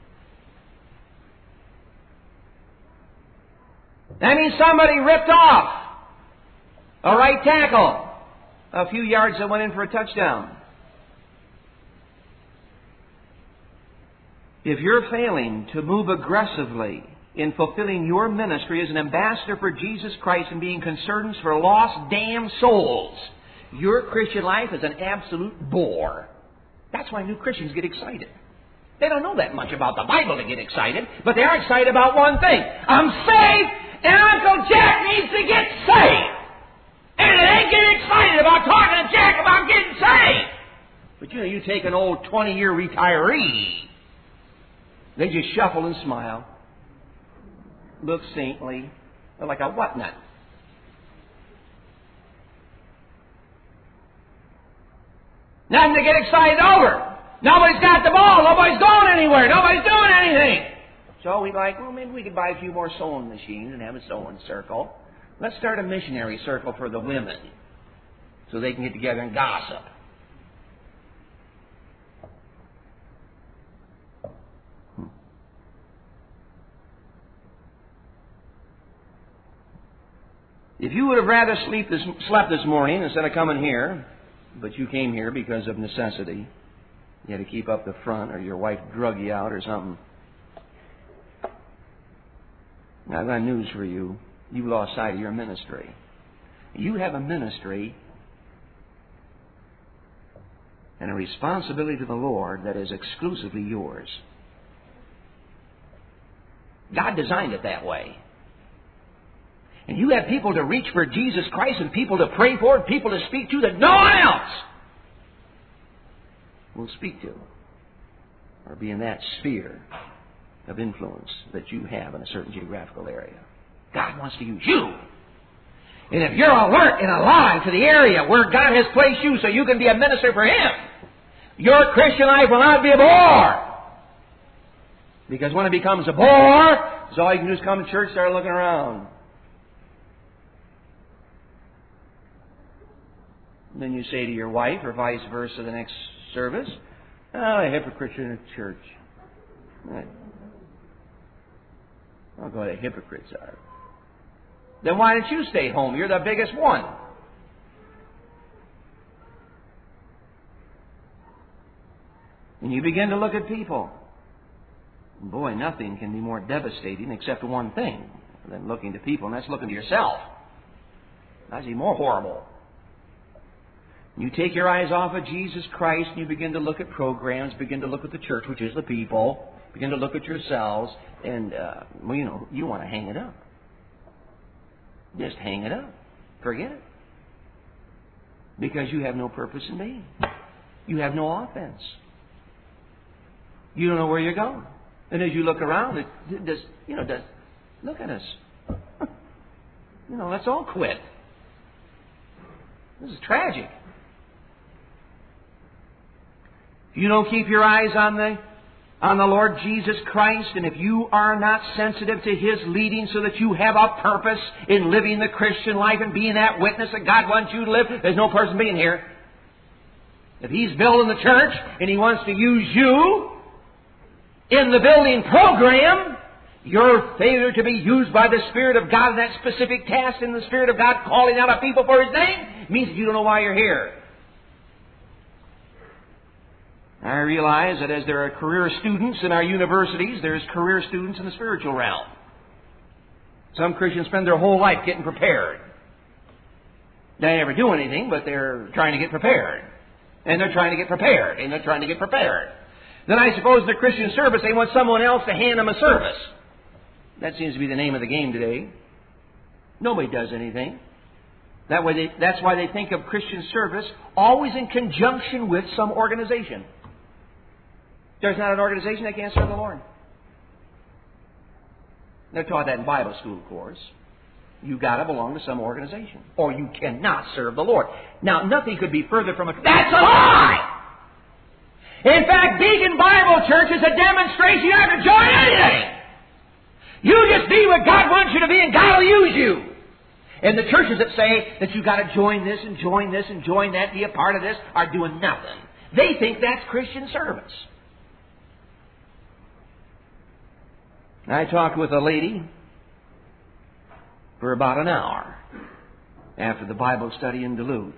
That means somebody ripped off a right tackle a few yards that went in for a touchdown. If you're failing to move aggressively in fulfilling your ministry as an ambassador for Jesus Christ and being concerned for lost, damned souls, your Christian life is an absolute bore. That's why new Christians get excited. They don't know that much about the Bible to get excited, but they are excited about one thing. I'm saved, and Uncle Jack needs to get saved. And they ain't getting excited about talking to Jack about getting saved. But you know, you take an old twenty-year retiree, they just shuffle and smile, look saintly. They're like a whatnot. Nothing to get excited over. Nobody's got the ball. Nobody's going anywhere. Nobody's doing anything. So we like, well, maybe we could buy a few more sewing machines and have a sewing circle. Let's start a missionary circle for the women so they can get together and gossip. If you would have rather sleep this, slept this morning instead of coming here, but you came here because of necessity, you had to keep up the front or your wife drug you out or something, I've got news for you. You've lost sight of your ministry. You have a ministry and a responsibility to the Lord that is exclusively yours. God designed it that way. And you have people to reach for Jesus Christ and people to pray for and people to speak to that no one else will speak to or be in that sphere of influence that you have in a certain geographical area. God wants to use you. And if you're alert and alive to the area where God has placed you so you can be a minister for Him, your Christian life will not be a bore. Because when it becomes a bore, so all you can do is come to church, start looking around. And then you say to your wife, or vice versa, the next service, oh, a hypocrite in a church. Right. I'll go to hypocrites are. Then why don't you stay home? You're the biggest one. And you begin to look at people. Boy, nothing can be more devastating except one thing than looking to people, and that's looking to yourself. That's even more horrible. You take your eyes off of Jesus Christ and you begin to look at programs, begin to look at the church, which is the people, begin to look at yourselves, and, uh, well, you know, you want to hang it up. Just hang it up. Forget it. Because you have no purpose in being. You have no offense. You don't know where you're going. And as you look around, it, it does, you know, does, look at us. You know, let's all quit. This is tragic. If you don't keep your eyes on the on the Lord Jesus Christ, and if you are not sensitive to His leading so that you have a purpose in living the Christian life and being that witness that God wants you to live, there's no person being here. If He's building the church and He wants to use you in the building program, your failure to be used by the Spirit of God in that specific task, in the Spirit of God calling out a people for His name, means that you don't know why you're here. I realize that as there are career students in our universities, there's career students in the spiritual realm. Some Christians spend their whole life getting prepared. They never do anything, but they're trying to get prepared. And they're trying to get prepared. And they're trying to get prepared. Then I suppose in the Christian service, they want someone else to hand them a service. That seems to be the name of the game today. Nobody does anything. That way they, that's why they think of Christian service always in conjunction with some organization. There's not an organization that can't serve the Lord. They're taught that in Bible school, of course. You've got to belong to some organization, or you cannot serve the Lord. Now, nothing could be further from a... That's a lie! In fact, Beacon Bible Church is a demonstration you have to join anything. You just be what God wants you to be, and God will use you. And the churches that say that you've got to join this and join this and join that, be a part of this, are doing nothing. They think that's Christian service. I talked with a lady for about an hour after the Bible study in Duluth.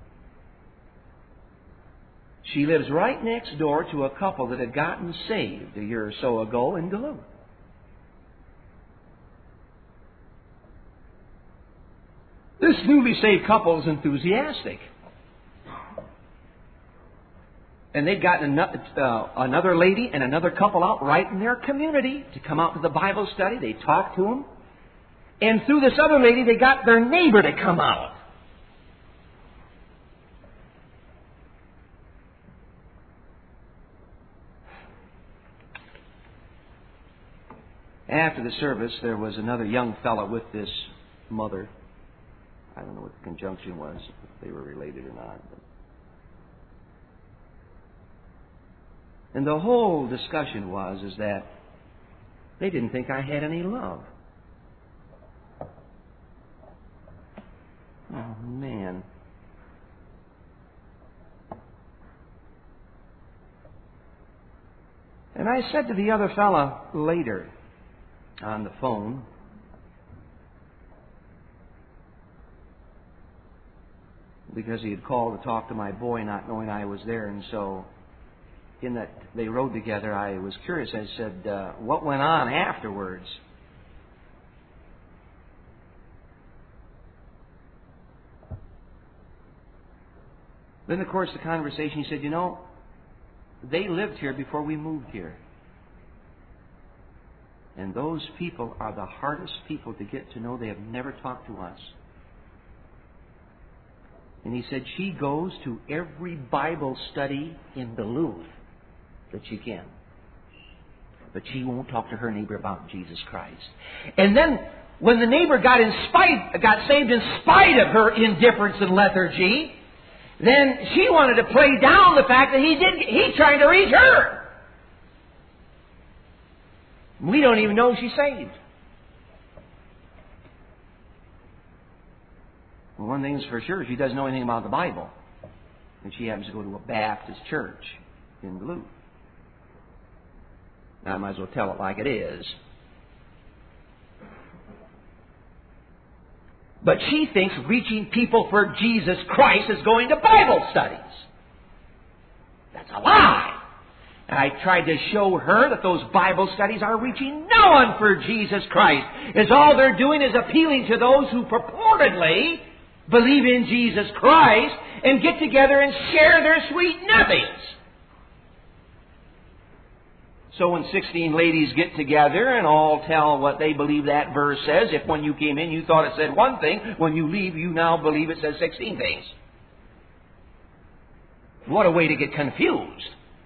She lives right next door to a couple that had gotten saved a year or so ago in Duluth. This newly saved couple is enthusiastic. And they'd gotten uh, another lady and another couple out right in their community to come out to the Bible study. They talked to them. And through this other lady, they got their neighbor to come out. After the service, there was another young fellow with this mother. I don't know what the conjunction was, if they were related or not. But. And the whole discussion was is that they didn't think I had any love. Oh, man. And I said to the other fella later on the phone, because he had called to talk to my boy not knowing I was there, and so in that they rode together, I was curious. I said, uh, what went on afterwards? Then, of course, the conversation, he said, you know, they lived here before we moved here. And those people are the hardest people to get to know. They have never talked to us. And he said she goes to every Bible study in Duluth that she can. But she won't talk to her neighbor about Jesus Christ. And then, when the neighbor got in spite, got saved in spite of her indifference and lethargy, then she wanted to play down the fact that he didn't, he tried to reach her. We don't even know she's saved. Well, one thing's for sure, she doesn't know anything about the Bible. And she happens to go to a Baptist church in Duluth. Now, I might as well tell it like it is. But she thinks reaching people for Jesus Christ is going to Bible studies. That's a lie. And I tried to show her that those Bible studies are reaching no one for Jesus Christ. Is all they're doing is appealing to those who purportedly believe in Jesus Christ and get together and share their sweet nothings. So when sixteen ladies get together and all tell what they believe that verse says, if when you came in you thought it said one thing, when you leave you now believe it says sixteen things. What a way to get confused.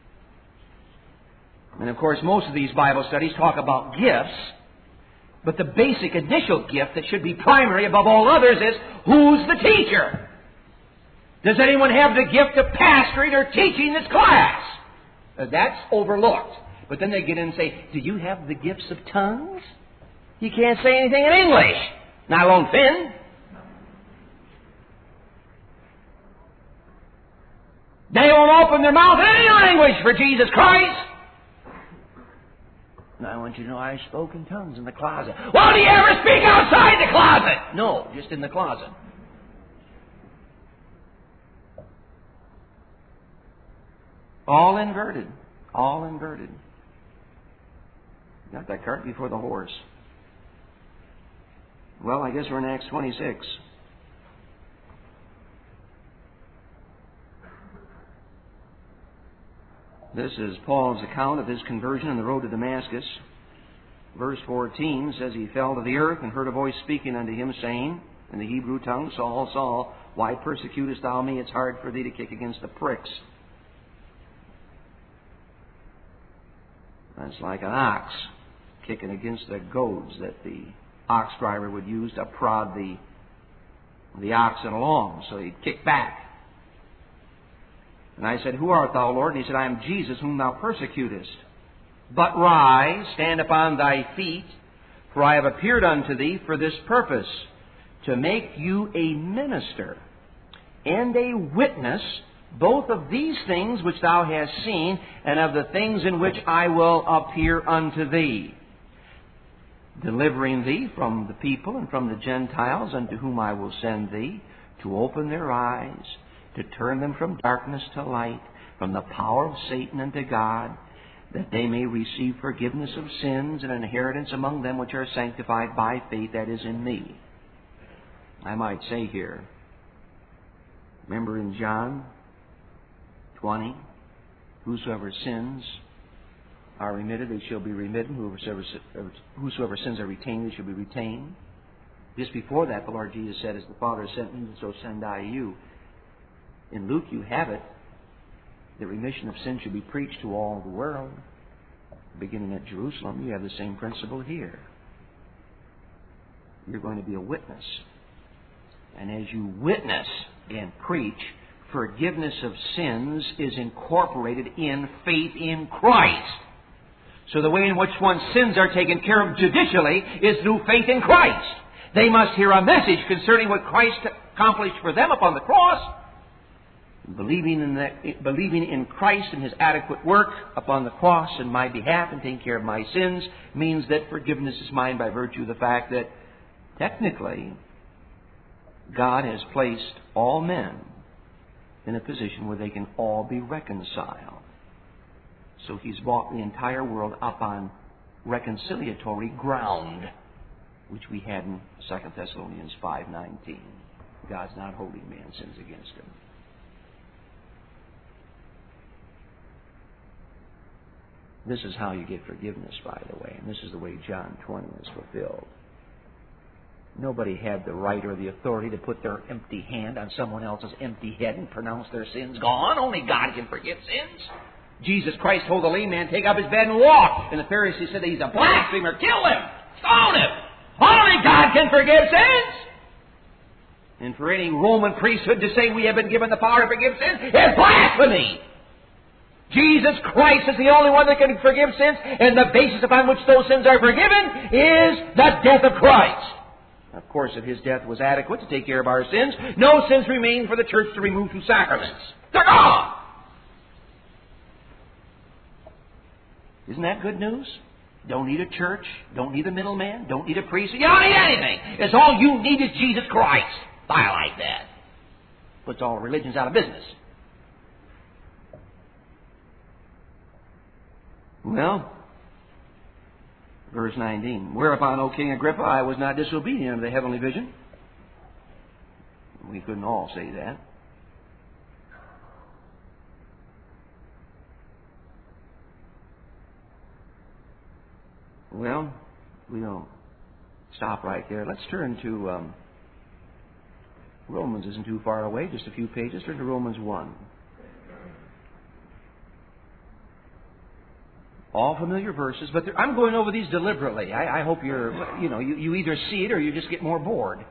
And of course most of these Bible studies talk about gifts, but the basic initial gift that should be primary above all others is, who's the teacher? Does anyone have the gift of pastoring or teaching this class? That's overlooked. But then they get in and say, do you have the gifts of tongues? You can't say anything in English, not alone Finn. They won't open their mouth in any language for Jesus Christ. And I want you to know I spoke in tongues in the closet. Well, do you ever speak outside the closet? No, just in the closet. All inverted. All inverted. Got that cart before the horse. Well, I guess we're in Acts twenty-six. This is Paul's account of his conversion on the road to Damascus. Verse fourteen says, he fell to the earth and heard a voice speaking unto him, saying, in the Hebrew tongue, Saul, Saul, why persecutest thou me? It's hard for thee to kick against the pricks. That's like an ox kicking against the goads that the ox driver would use to prod the, the oxen along. So he'd kick back. And I said, who art thou, Lord? And he said, I am Jesus, whom thou persecutest. But rise, stand upon thy feet, for I have appeared unto thee for this purpose, to make you a minister and a witness both of these things which thou hast seen, and of the things in which I will appear unto thee, delivering thee from the people and from the Gentiles, unto whom I will send thee, to open their eyes, to turn them from darkness to light, from the power of Satan unto God, that they may receive forgiveness of sins and inheritance among them which are sanctified by faith that is in me. I might say here, remember in John twenty, whosoever sins are remitted, they shall be remitted. Whosoever, whosoever sins are retained, they shall be retained. Just before that, the Lord Jesus said, as the Father sent me, so send I you. In Luke, you have it. The remission of sin should be preached to all the world. Beginning at Jerusalem, you have the same principle here. You're going to be a witness. And as you witness and preach, forgiveness of sins is incorporated in faith in Christ. So the way in which one's sins are taken care of judicially is through faith in Christ. They must hear a message concerning what Christ accomplished for them upon the cross. Believing in, that, believing in Christ and His adequate work upon the cross in my behalf and taking care of my sins means that forgiveness is mine by virtue of the fact that technically God has placed all men in a position where they can all be reconciled. So He's brought the entire world up on reconciliatory ground, which we had in Second Thessalonians five nineteen. God's not holy, man sins against Him. This is how you get forgiveness, by the way, and this is the way John twenty is fulfilled. Nobody had the right or the authority to put their empty hand on someone else's empty head and pronounce their sins gone. Only God can forgive sins. Jesus Christ told the lame man, take up his bed and walk. And the Pharisees said that he's a blasphemer. Kill him! Stone him! Only God can forgive sins! And for any Roman priesthood to say we have been given the power to forgive sins is blasphemy! Jesus Christ is the only one that can forgive sins, and the basis upon which those sins are forgiven is the death of Christ. Of course, if His death was adequate to take care of our sins, no sins remain for the church to remove through sacraments. They're gone! Isn't that good news? Don't need a church, don't need a middleman, don't need a priest. You don't need anything. It's all you need is Jesus Christ. I like that. Puts all religions out of business. Well, verse nineteen. Whereupon, O King Agrippa, I was not disobedient unto the heavenly vision. We couldn't all say that. Well, we don't stop right there. Let's turn to um, Romans. Isn't too far away, just a few pages. Turn to Romans one. All familiar verses, but I'm going over these deliberately. I, I hope you're, you know, you, you either see it or you just get more bored.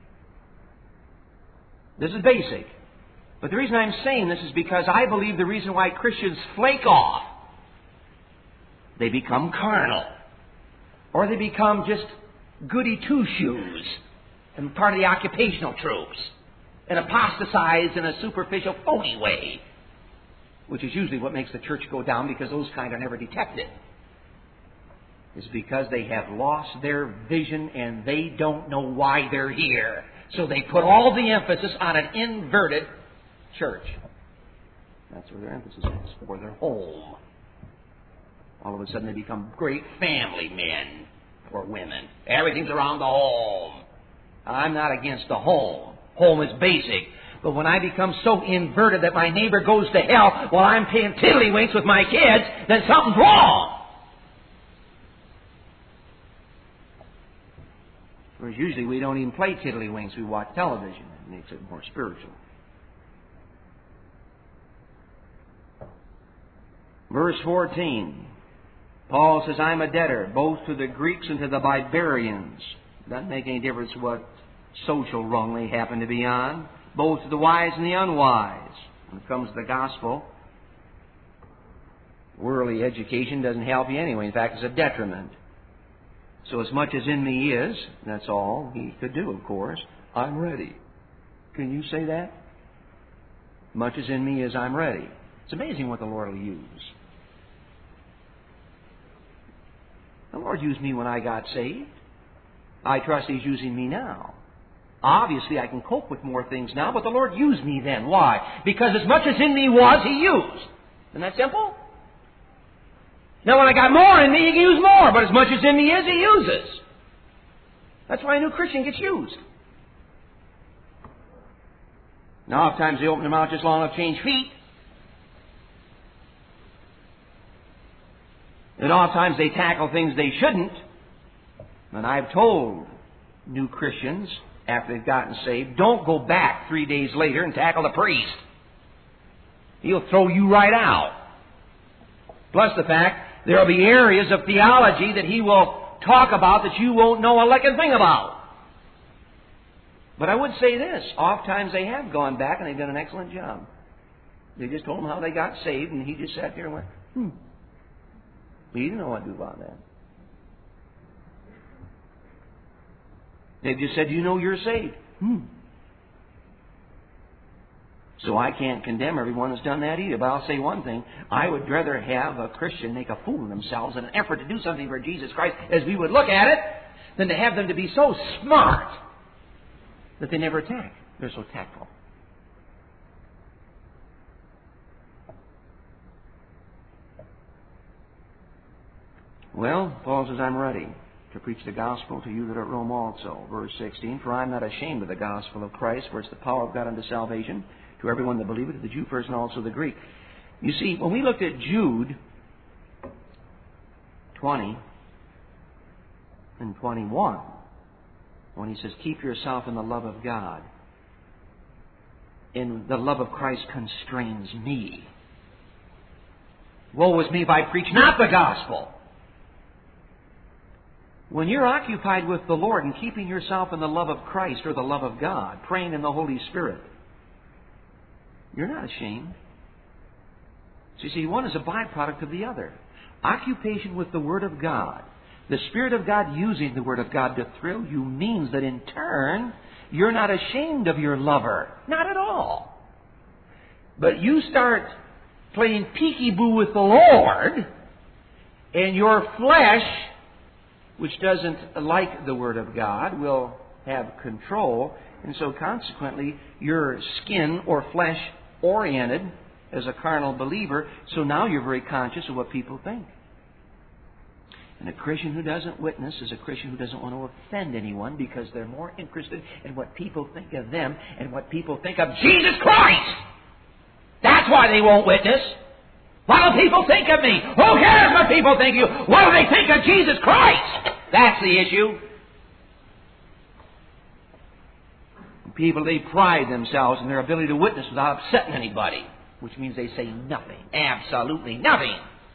This is basic. But the reason I'm saying this is because I believe the reason why Christians flake off, They become carnal. Or they become just goody two-shoes and part of the occupational troops and apostatize in a superficial, phony way, which is usually what makes the church go down, because those kind are never detected. It's because they have lost their vision and they don't know why they're here. So they put all the emphasis on an inverted church. That's where their emphasis is, or their home. All of a sudden they become great family men or women. Everything's around the home. I'm not against the home. Home is basic. But when I become so inverted that my neighbor goes to hell while I'm paying tiddlywinks with my kids, then something's wrong. Whereas usually we don't even play tiddlywinks. We watch television. It makes it more spiritual. Verse fourteen. Paul says, I'm a debtor, both to the Greeks and to the barbarians. Doesn't make any difference what social rung they happen to be on. Both to the wise and the unwise. When it comes to the gospel, worldly education doesn't help you anyway. In fact, it's a detriment. So as much as in me is, that's all he could do, of course, I'm ready. Can you say that? Much as in me is, I'm ready. It's amazing what the Lord will use. The Lord used me when I got saved. I trust He's using me now. Obviously, I can cope with more things now, but the Lord used me then. Why? Because as much as in me was, He used. Isn't that simple? Now, when I got more in me, He can use more, but as much as in me is, He uses. That's why a new Christian gets used. Now, oftentimes they open their mouth just long enough to change feet. And oftentimes they tackle things they shouldn't. And I've told new Christians, after they've gotten saved, don't go back three days later and tackle the priest. He'll throw you right out. Plus the fact, there will be areas of theology that he will talk about that you won't know a licking thing about. But I would say this, oftentimes they have gone back and they've done an excellent job. They just told him how they got saved, and he just sat there and went, hmm. He didn't know what to do about that. They've just said, you know you're saved. Hmm. So I can't condemn everyone that's done that either. But I'll say one thing. I would rather have a Christian make a fool of themselves in an effort to do something for Jesus Christ, as we would look at it, than to have them to be so smart that they never attack. They're so tactful. Well, Paul says, I'm ready to preach the gospel to you that are at Rome also. Verse sixteen, for I am not ashamed of the gospel of Christ, for it's the power of God unto salvation to everyone that believeth, to the Jew first and also the Greek. You see, when we looked at Jude twenty and twenty-one, when he says, keep yourself in the love of God, and the love of Christ constrains me. Woe is me if I preach not the gospel. When you're occupied with the Lord and keeping yourself in the love of Christ or the love of God, praying in the Holy Spirit, you're not ashamed. So you see, one is a byproduct of the other. Occupation with the Word of God, the Spirit of God using the Word of God to thrill you, means that in turn, you're not ashamed of your lover. Not at all. But you start playing peekaboo with the Lord, and your flesh, which doesn't like the Word of God, will have control. And so consequently, your skin or flesh-oriented as a carnal believer, so now you're very conscious of what people think. And a Christian who doesn't witness is a Christian who doesn't want to offend anyone, because they're more interested in what people think of them and what people think of Jesus Christ. That's why they won't witness. What do people think of me? Who cares what people think of you? What do they think of Jesus Christ? That's the issue. People, they pride themselves in their ability to witness without upsetting anybody, which means they say nothing. Absolutely nothing.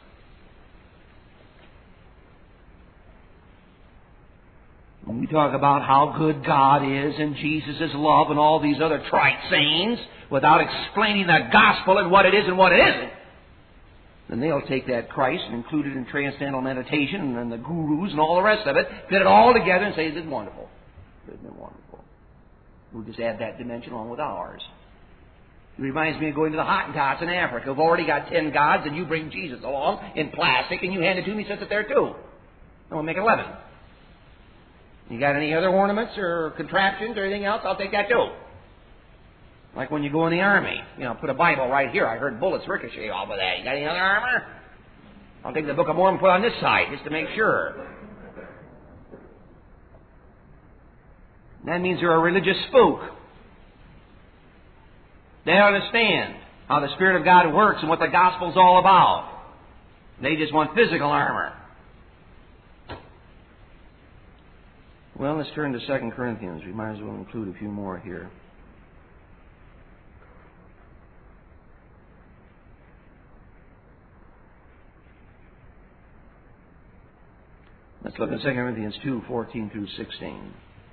When we talk about how good God is and Jesus' love and all these other trite sayings without explaining the gospel and what it is and what it isn't, Then they'll take that Christ and include it in transcendental meditation and then the gurus and all the rest of it, fit it all together and say, isn't it wonderful? Isn't it wonderful? We'll just add that dimension along with ours. It reminds me of going to the Hottentots in Africa who've already got ten gods, and you bring Jesus along in plastic and you hand it to me, sets it there too. And we'll make eleven. You got any other ornaments or contraptions or anything else? I'll take that too. Like when you go in the army. You know, put a Bible right here. I heard bullets ricochet off of that. You got any other armor? I'll take the Book of Mormon and put it on this side just to make sure. That means they're a religious spook. They don't understand how the Spirit of God works and what the gospel's all about. They just want physical armor. Well, let's turn to Second Corinthians. We might as well include a few more here. Let's look at Second Corinthians two, fourteen through sixteen.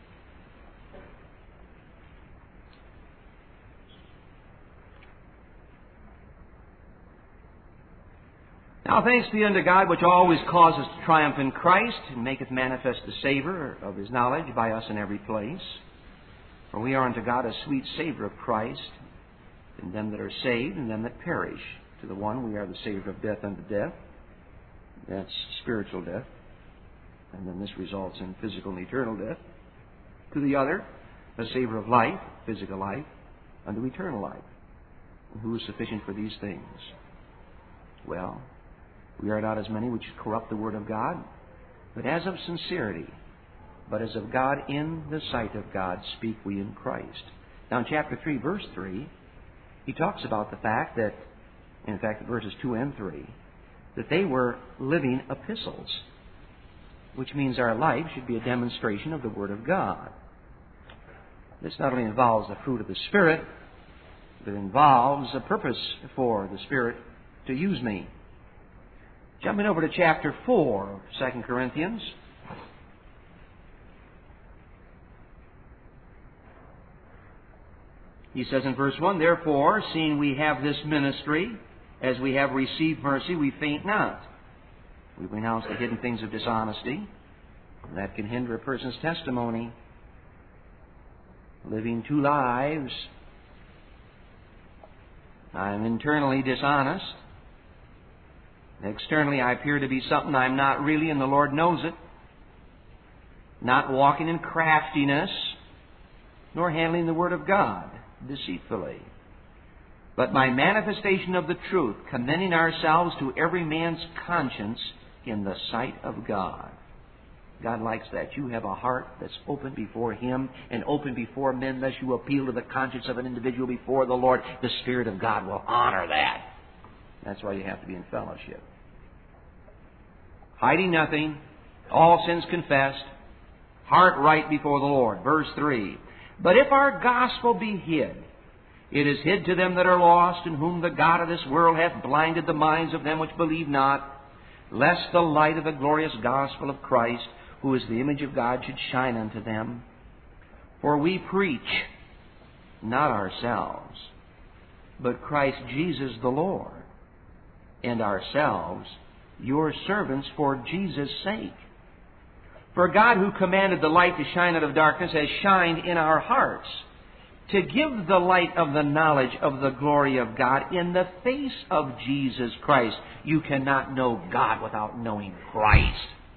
Now thanks be unto God, which always causeth to triumph in Christ, and maketh manifest the savour of His knowledge by us in every place. For we are unto God a sweet savour of Christ, in them that are saved and them that perish. To the one we are the savour of death unto death. That's spiritual death. And then this results in physical and eternal death. To the other, a savour of life, physical life, unto eternal life. And who is sufficient for these things? Well, we are not as many which corrupt the word of God, but as of sincerity, but as of God in the sight of God speak we in Christ. Now in chapter three, verse three, he talks about the fact that, in fact, verses two and three, that they were living epistles, which means our life should be a demonstration of the Word of God. This not only involves the fruit of the Spirit, but it involves a purpose for the Spirit to use me. Jumping over to chapter four of Second Corinthians. He says in verse one, Therefore, seeing we have this ministry, as we have received mercy, we faint not. We renounce the hidden things of dishonesty that can hinder a person's testimony. Living two lives. I'm internally dishonest. Externally, I appear to be something I'm not really, and the Lord knows it. Not walking in craftiness, nor handling the Word of God deceitfully. But by manifestation of the truth, commending ourselves to every man's conscience in the sight of God. God likes that. You have a heart that's open before Him and open before men, thus you appeal to the conscience of an individual before the Lord. The Spirit of God will honor that. That's why you have to be in fellowship. Hiding nothing, all sins confessed, heart right before the Lord. Verse three. But if our gospel be hid, it is hid to them that are lost, in whom the God of this world hath blinded the minds of them which believe not, lest the light of the glorious gospel of Christ, who is the image of God, should shine unto them. For we preach, not ourselves, but Christ Jesus the Lord, and ourselves your servants for Jesus' sake. For God, who commanded the light to shine out of darkness, has shined in our hearts, to give the light of the knowledge of the glory of God in the face of Jesus Christ. You cannot know God without knowing Christ.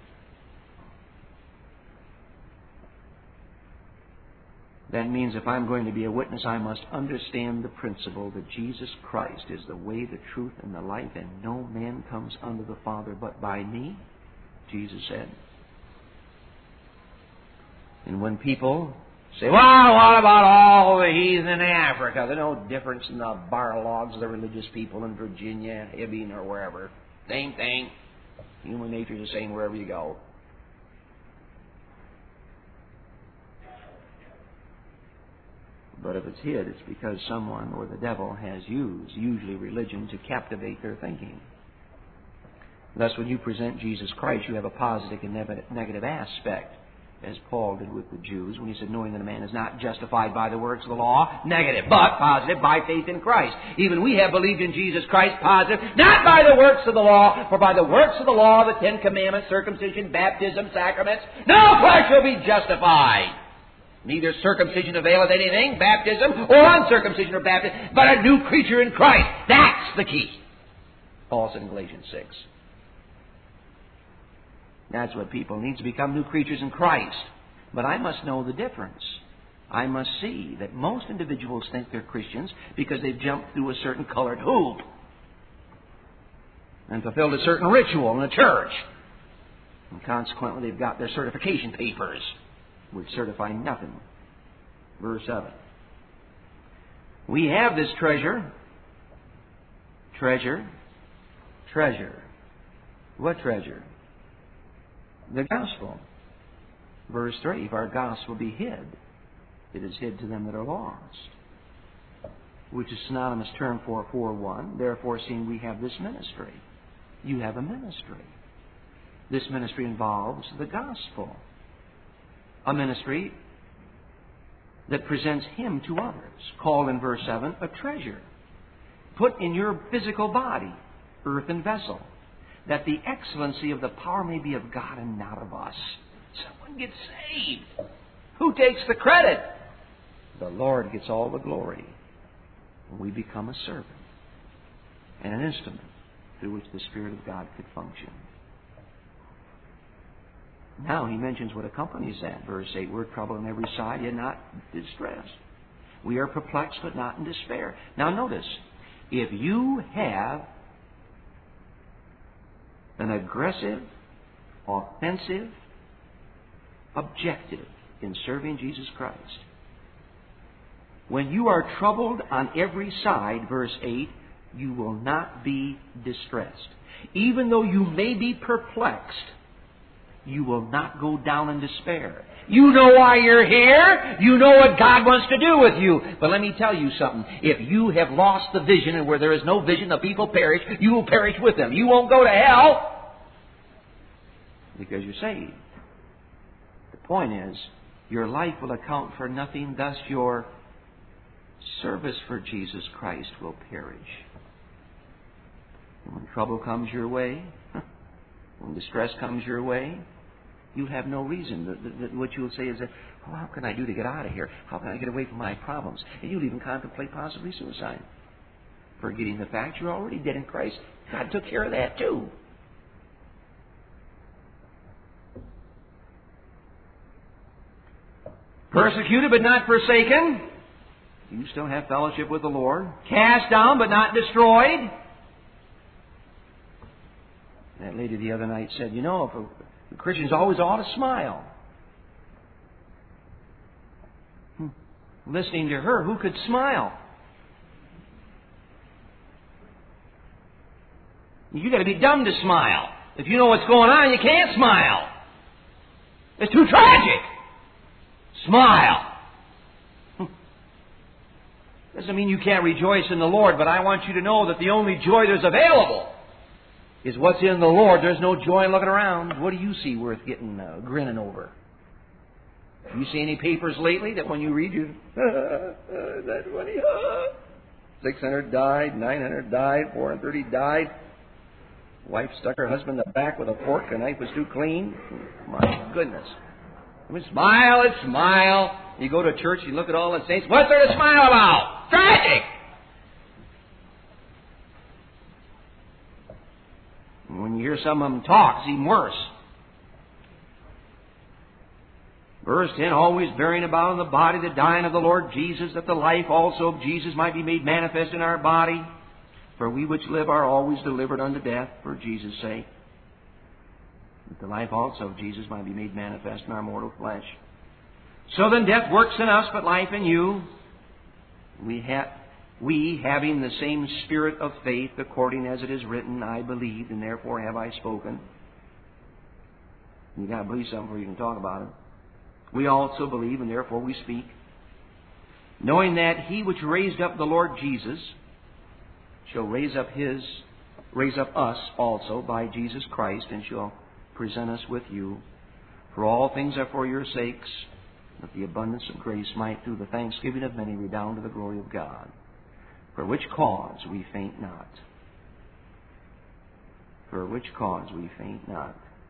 That means if I'm going to be a witness, I must understand the principle that Jesus Christ is the way, the truth, and the life, and no man comes unto the Father but by me, Jesus said. And when people say, well, what about all the heathen in Africa? There's no difference in the bar logs of the religious people in Virginia, Hibbing, or wherever. Same thing. Human nature is the same wherever you go. But if it's hid, it's because someone or the devil has used, usually religion, to captivate their thinking. Thus, when you present Jesus Christ, you have a positive and negative aspect. as Paul did with the Jews when he said, knowing that a man is not justified by the works of the law, negative, but positive, by faith in Christ. Even we have believed in Jesus Christ, positive, not by the works of the law, for by the works of the law, the Ten Commandments, circumcision, baptism, sacraments, no flesh will be justified. Neither circumcision availeth anything, baptism, or uncircumcision or baptism, but a new creature in Christ. That's the key. Paul said in Galatians six. That's what people need, to become new creatures in Christ. But I must know the difference. I must see that most individuals think they're Christians because they've jumped through a certain colored hoop and fulfilled a certain ritual in the church. And consequently, they've got their certification papers, which certify nothing. Verse seven. We have this treasure. Treasure. Treasure. What treasure? The gospel. Verse three, if our gospel be hid, it is hid to them that are lost. Which is synonymous term for four one. Therefore, seeing we have this ministry. You have a ministry. This ministry involves the gospel. A ministry that presents Him to others. Called in verse seven, a treasure. Put in your physical body, earthen vessel, that the excellency of the power may be of God and not of us. Someone gets saved. Who takes the credit? The Lord gets all the glory. We become a servant and an instrument through which the Spirit of God could function. Now he mentions what accompanies that. Verse eight, we're troubled on every side, yet not distressed. We are perplexed, but not in despair. Now notice, if you have an aggressive, offensive objective in serving Jesus Christ, when you are troubled on every side, verse eight, you will not be distressed. Even though you may be perplexed, you will not go down in despair. You know why you're here. You know what God wants to do with you. But let me tell you something. If you have lost the vision, and where there is no vision, the people perish, you will perish with them. You won't go to hell because you're saved. The point is, your life will account for nothing, thus your service for Jesus Christ will perish. And when trouble comes your way, when distress comes your way, you have no reason. The, the, the, what you'll say is, that, oh, how can I do to get out of here? How can I get away from my problems? And you'll even contemplate possibly suicide, forgetting the fact you're already dead in Christ. God took care of that too. Persecuted but not forsaken. You still have fellowship with the Lord. Cast down but not destroyed. That lady the other night said, you know, if a, the Christians always ought to smile. Hmm. Listening to her, who could smile? You've got to be dumb to smile. If you know what's going on, you can't smile. It's too tragic. Smile. Doesn't mean you can't rejoice in the Lord, but I want you to know that the only joy there's available is what's in the Lord. There's no joy in looking around. What do you see worth getting uh, grinning over? You see any papers lately that when you read, you uh, uh, is that funny? Uh, Six hundred died, nine hundred died, four hundred thirty died. Wife stuck her husband in the back with a fork. The knife was too clean. My goodness. I mean, smile and smile. You go to church, you look at all the saints. What's there to smile about? Tragic! And when you hear some of them talk, it's even worse. Verse ten, always bearing about in the body the dying of the Lord Jesus, that the life also of Jesus might be made manifest in our body. For we which live are always delivered unto death for Jesus' sake, that the life also of Jesus might be made manifest in our mortal flesh. So then death works in us, but life in you. We, ha- we having the same spirit of faith, according as it is written, I believed, and therefore have I spoken. You've got to believe something before you can talk about it. We also believe, and therefore we speak, knowing that He which raised up the Lord Jesus shall raise up His, raise up us also by Jesus Christ, and shall present us with you. For all things are for your sakes, that the abundance of grace might through the thanksgiving of many redound to the glory of God. For which cause we faint not. For which cause we faint not.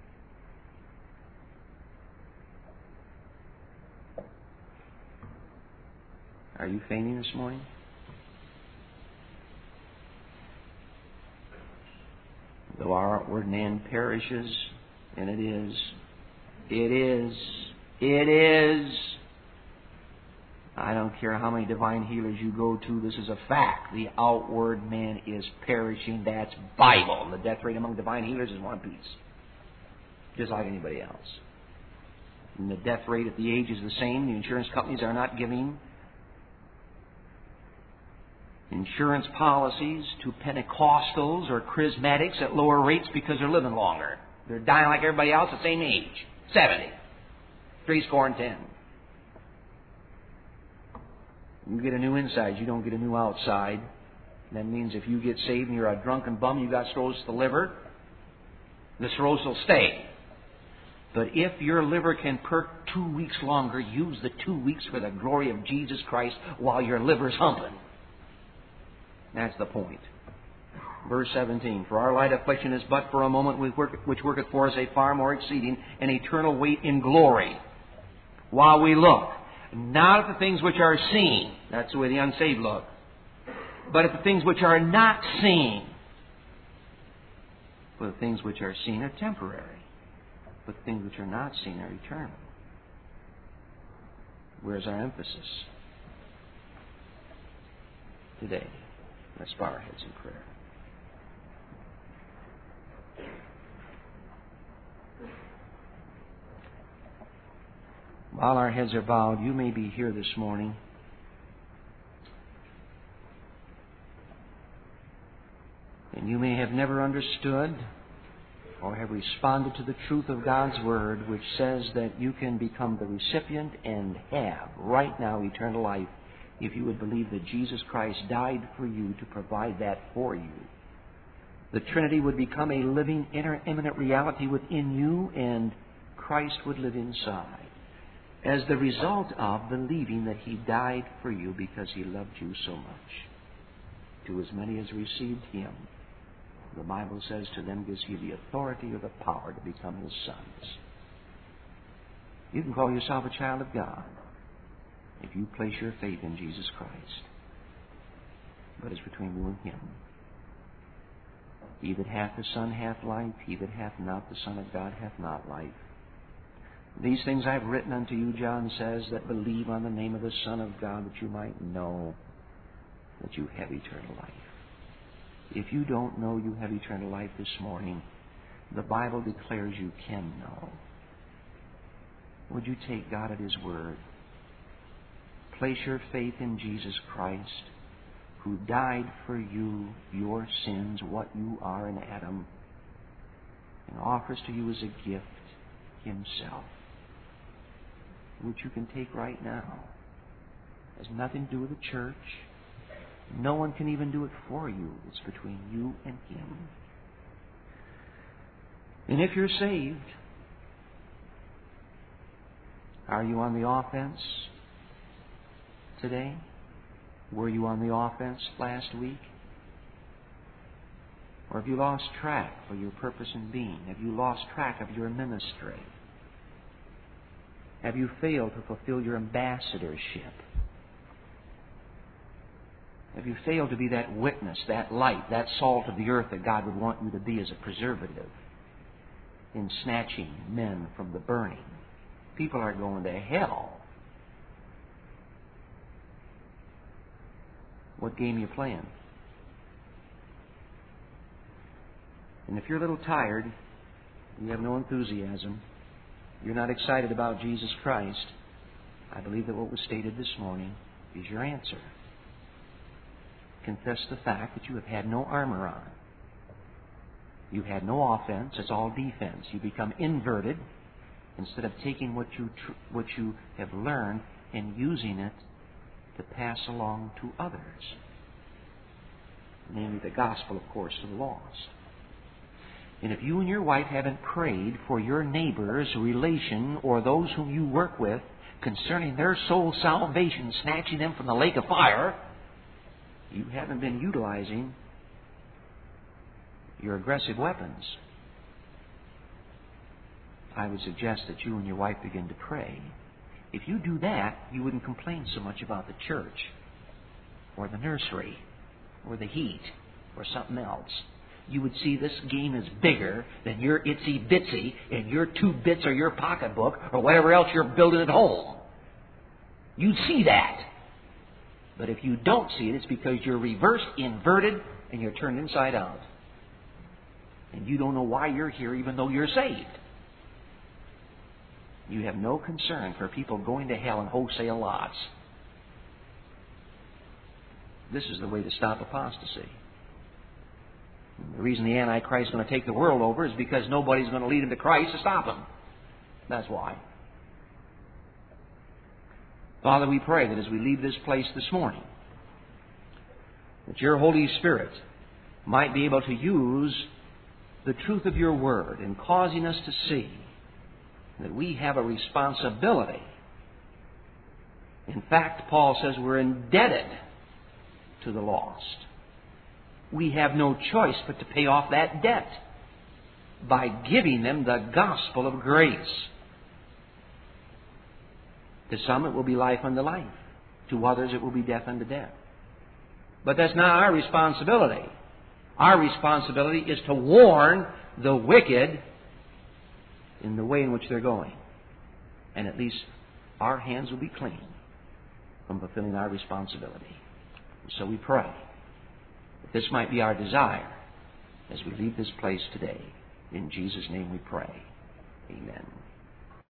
Are you fainting this morning? Though our outward man perishes, and it is, it is, it is. I don't care how many divine healers you go to, this is a fact. The outward man is perishing. That's Bible. The death rate among divine healers is one piece. Just like anybody else. And the death rate at the age is the same. The insurance companies are not giving insurance policies to Pentecostals or charismatics at lower rates because they're living longer. They're dying like everybody else at the same age. seventy. Three score and ten. You get a new inside, you don't get a new outside. That means if you get saved and you're a drunken bum, you got cirrhosis of the liver, the cirrhosis will stay. But if your liver can perk two weeks longer, use the two weeks for the glory of Jesus Christ while your liver's humping. That's the point. Verse seventeen, for our light affliction is but for a moment, which worketh for us a far more exceeding and eternal weight in glory. While we look, not at the things which are seen, that's the way the unsaved look, but at the things which are not seen. For the things which are seen are temporary, but the things which are not seen are eternal. Where's our emphasis? Today. Let's bow our heads in prayer. While our heads are bowed, you may be here this morning and you may have never understood or have responded to the truth of God's Word, which says that you can become the recipient and have right now eternal life if you would believe that Jesus Christ died for you to provide that for you. The Trinity would become a living, inner, imminent reality within you, and Christ would live inside as the result of believing that He died for you because He loved you so much. To as many as received Him, the Bible says, to them gives He the authority or the power to become His sons. You can call yourself a child of God if you place your faith in Jesus Christ. But it's between you and Him. He that hath the Son hath life. He that hath not the Son of God hath not life. These things I have written unto you, John says, that believe on the name of the Son of God, that you might know that you have eternal life. If you don't know you have eternal life this morning, the Bible declares you can know. Would you take God at His word? Place your faith in Jesus Christ, who died for you, your sins, what you are in Adam, and offers to you as a gift Himself, which you can take right now. It has nothing to do with the church. No one can even do it for you. It's between you and Him. And if you're saved, are you on the offense today? Were you on the offense last week? Or have you lost track of your purpose in being? Have you lost track of your ministry? Have you failed to fulfill your ambassadorship? Have you failed to be that witness, that light, that salt of the earth that God would want you to be as a preservative in snatching men from the burning? People are going to hell. What game are you playing? And if you're a little tired, you have no enthusiasm, you're not excited about Jesus Christ, I believe that what was stated this morning is your answer. Confess the fact that you have had no armor on. You've had no offense. It's all defense. You become inverted instead of taking what you tr- what you have learned and using it to pass along to others. Namely, the gospel, of course, to the lost. And if you and your wife haven't prayed for your neighbor's relation or those whom you work with concerning their soul salvation, snatching them from the lake of fire, you haven't been utilizing your aggressive weapons. I would suggest that you and your wife begin to pray. If you do that, you wouldn't complain so much about the church or the nursery or the heat or something else. You would see this game is bigger than your itsy bitsy and your two bits or your pocketbook or whatever else you're building at home. You'd see that. But if you don't see it, it's because you're reversed, inverted, and you're turned inside out. And you don't know why you're here even though you're saved. You have no concern for people going to hell in wholesale lots. This is the way to stop apostasy. The reason the Antichrist is going to take the world over is because nobody's going to lead him to Christ to stop him. That's why. Father, we pray that as we leave this place this morning, that your Holy Spirit might be able to use the truth of your word in causing us to see that we have a responsibility. In fact, Paul says we're indebted to the lost. We have no choice but to pay off that debt by giving them the gospel of grace. To some it will be life unto life. To others it will be death unto death. But that's not our responsibility. Our responsibility is to warn the wicked in the way in which they're going. And at least our hands will be clean from fulfilling our responsibility. And so we pray that this might be our desire as we leave this place today. In Jesus' name we pray. Amen.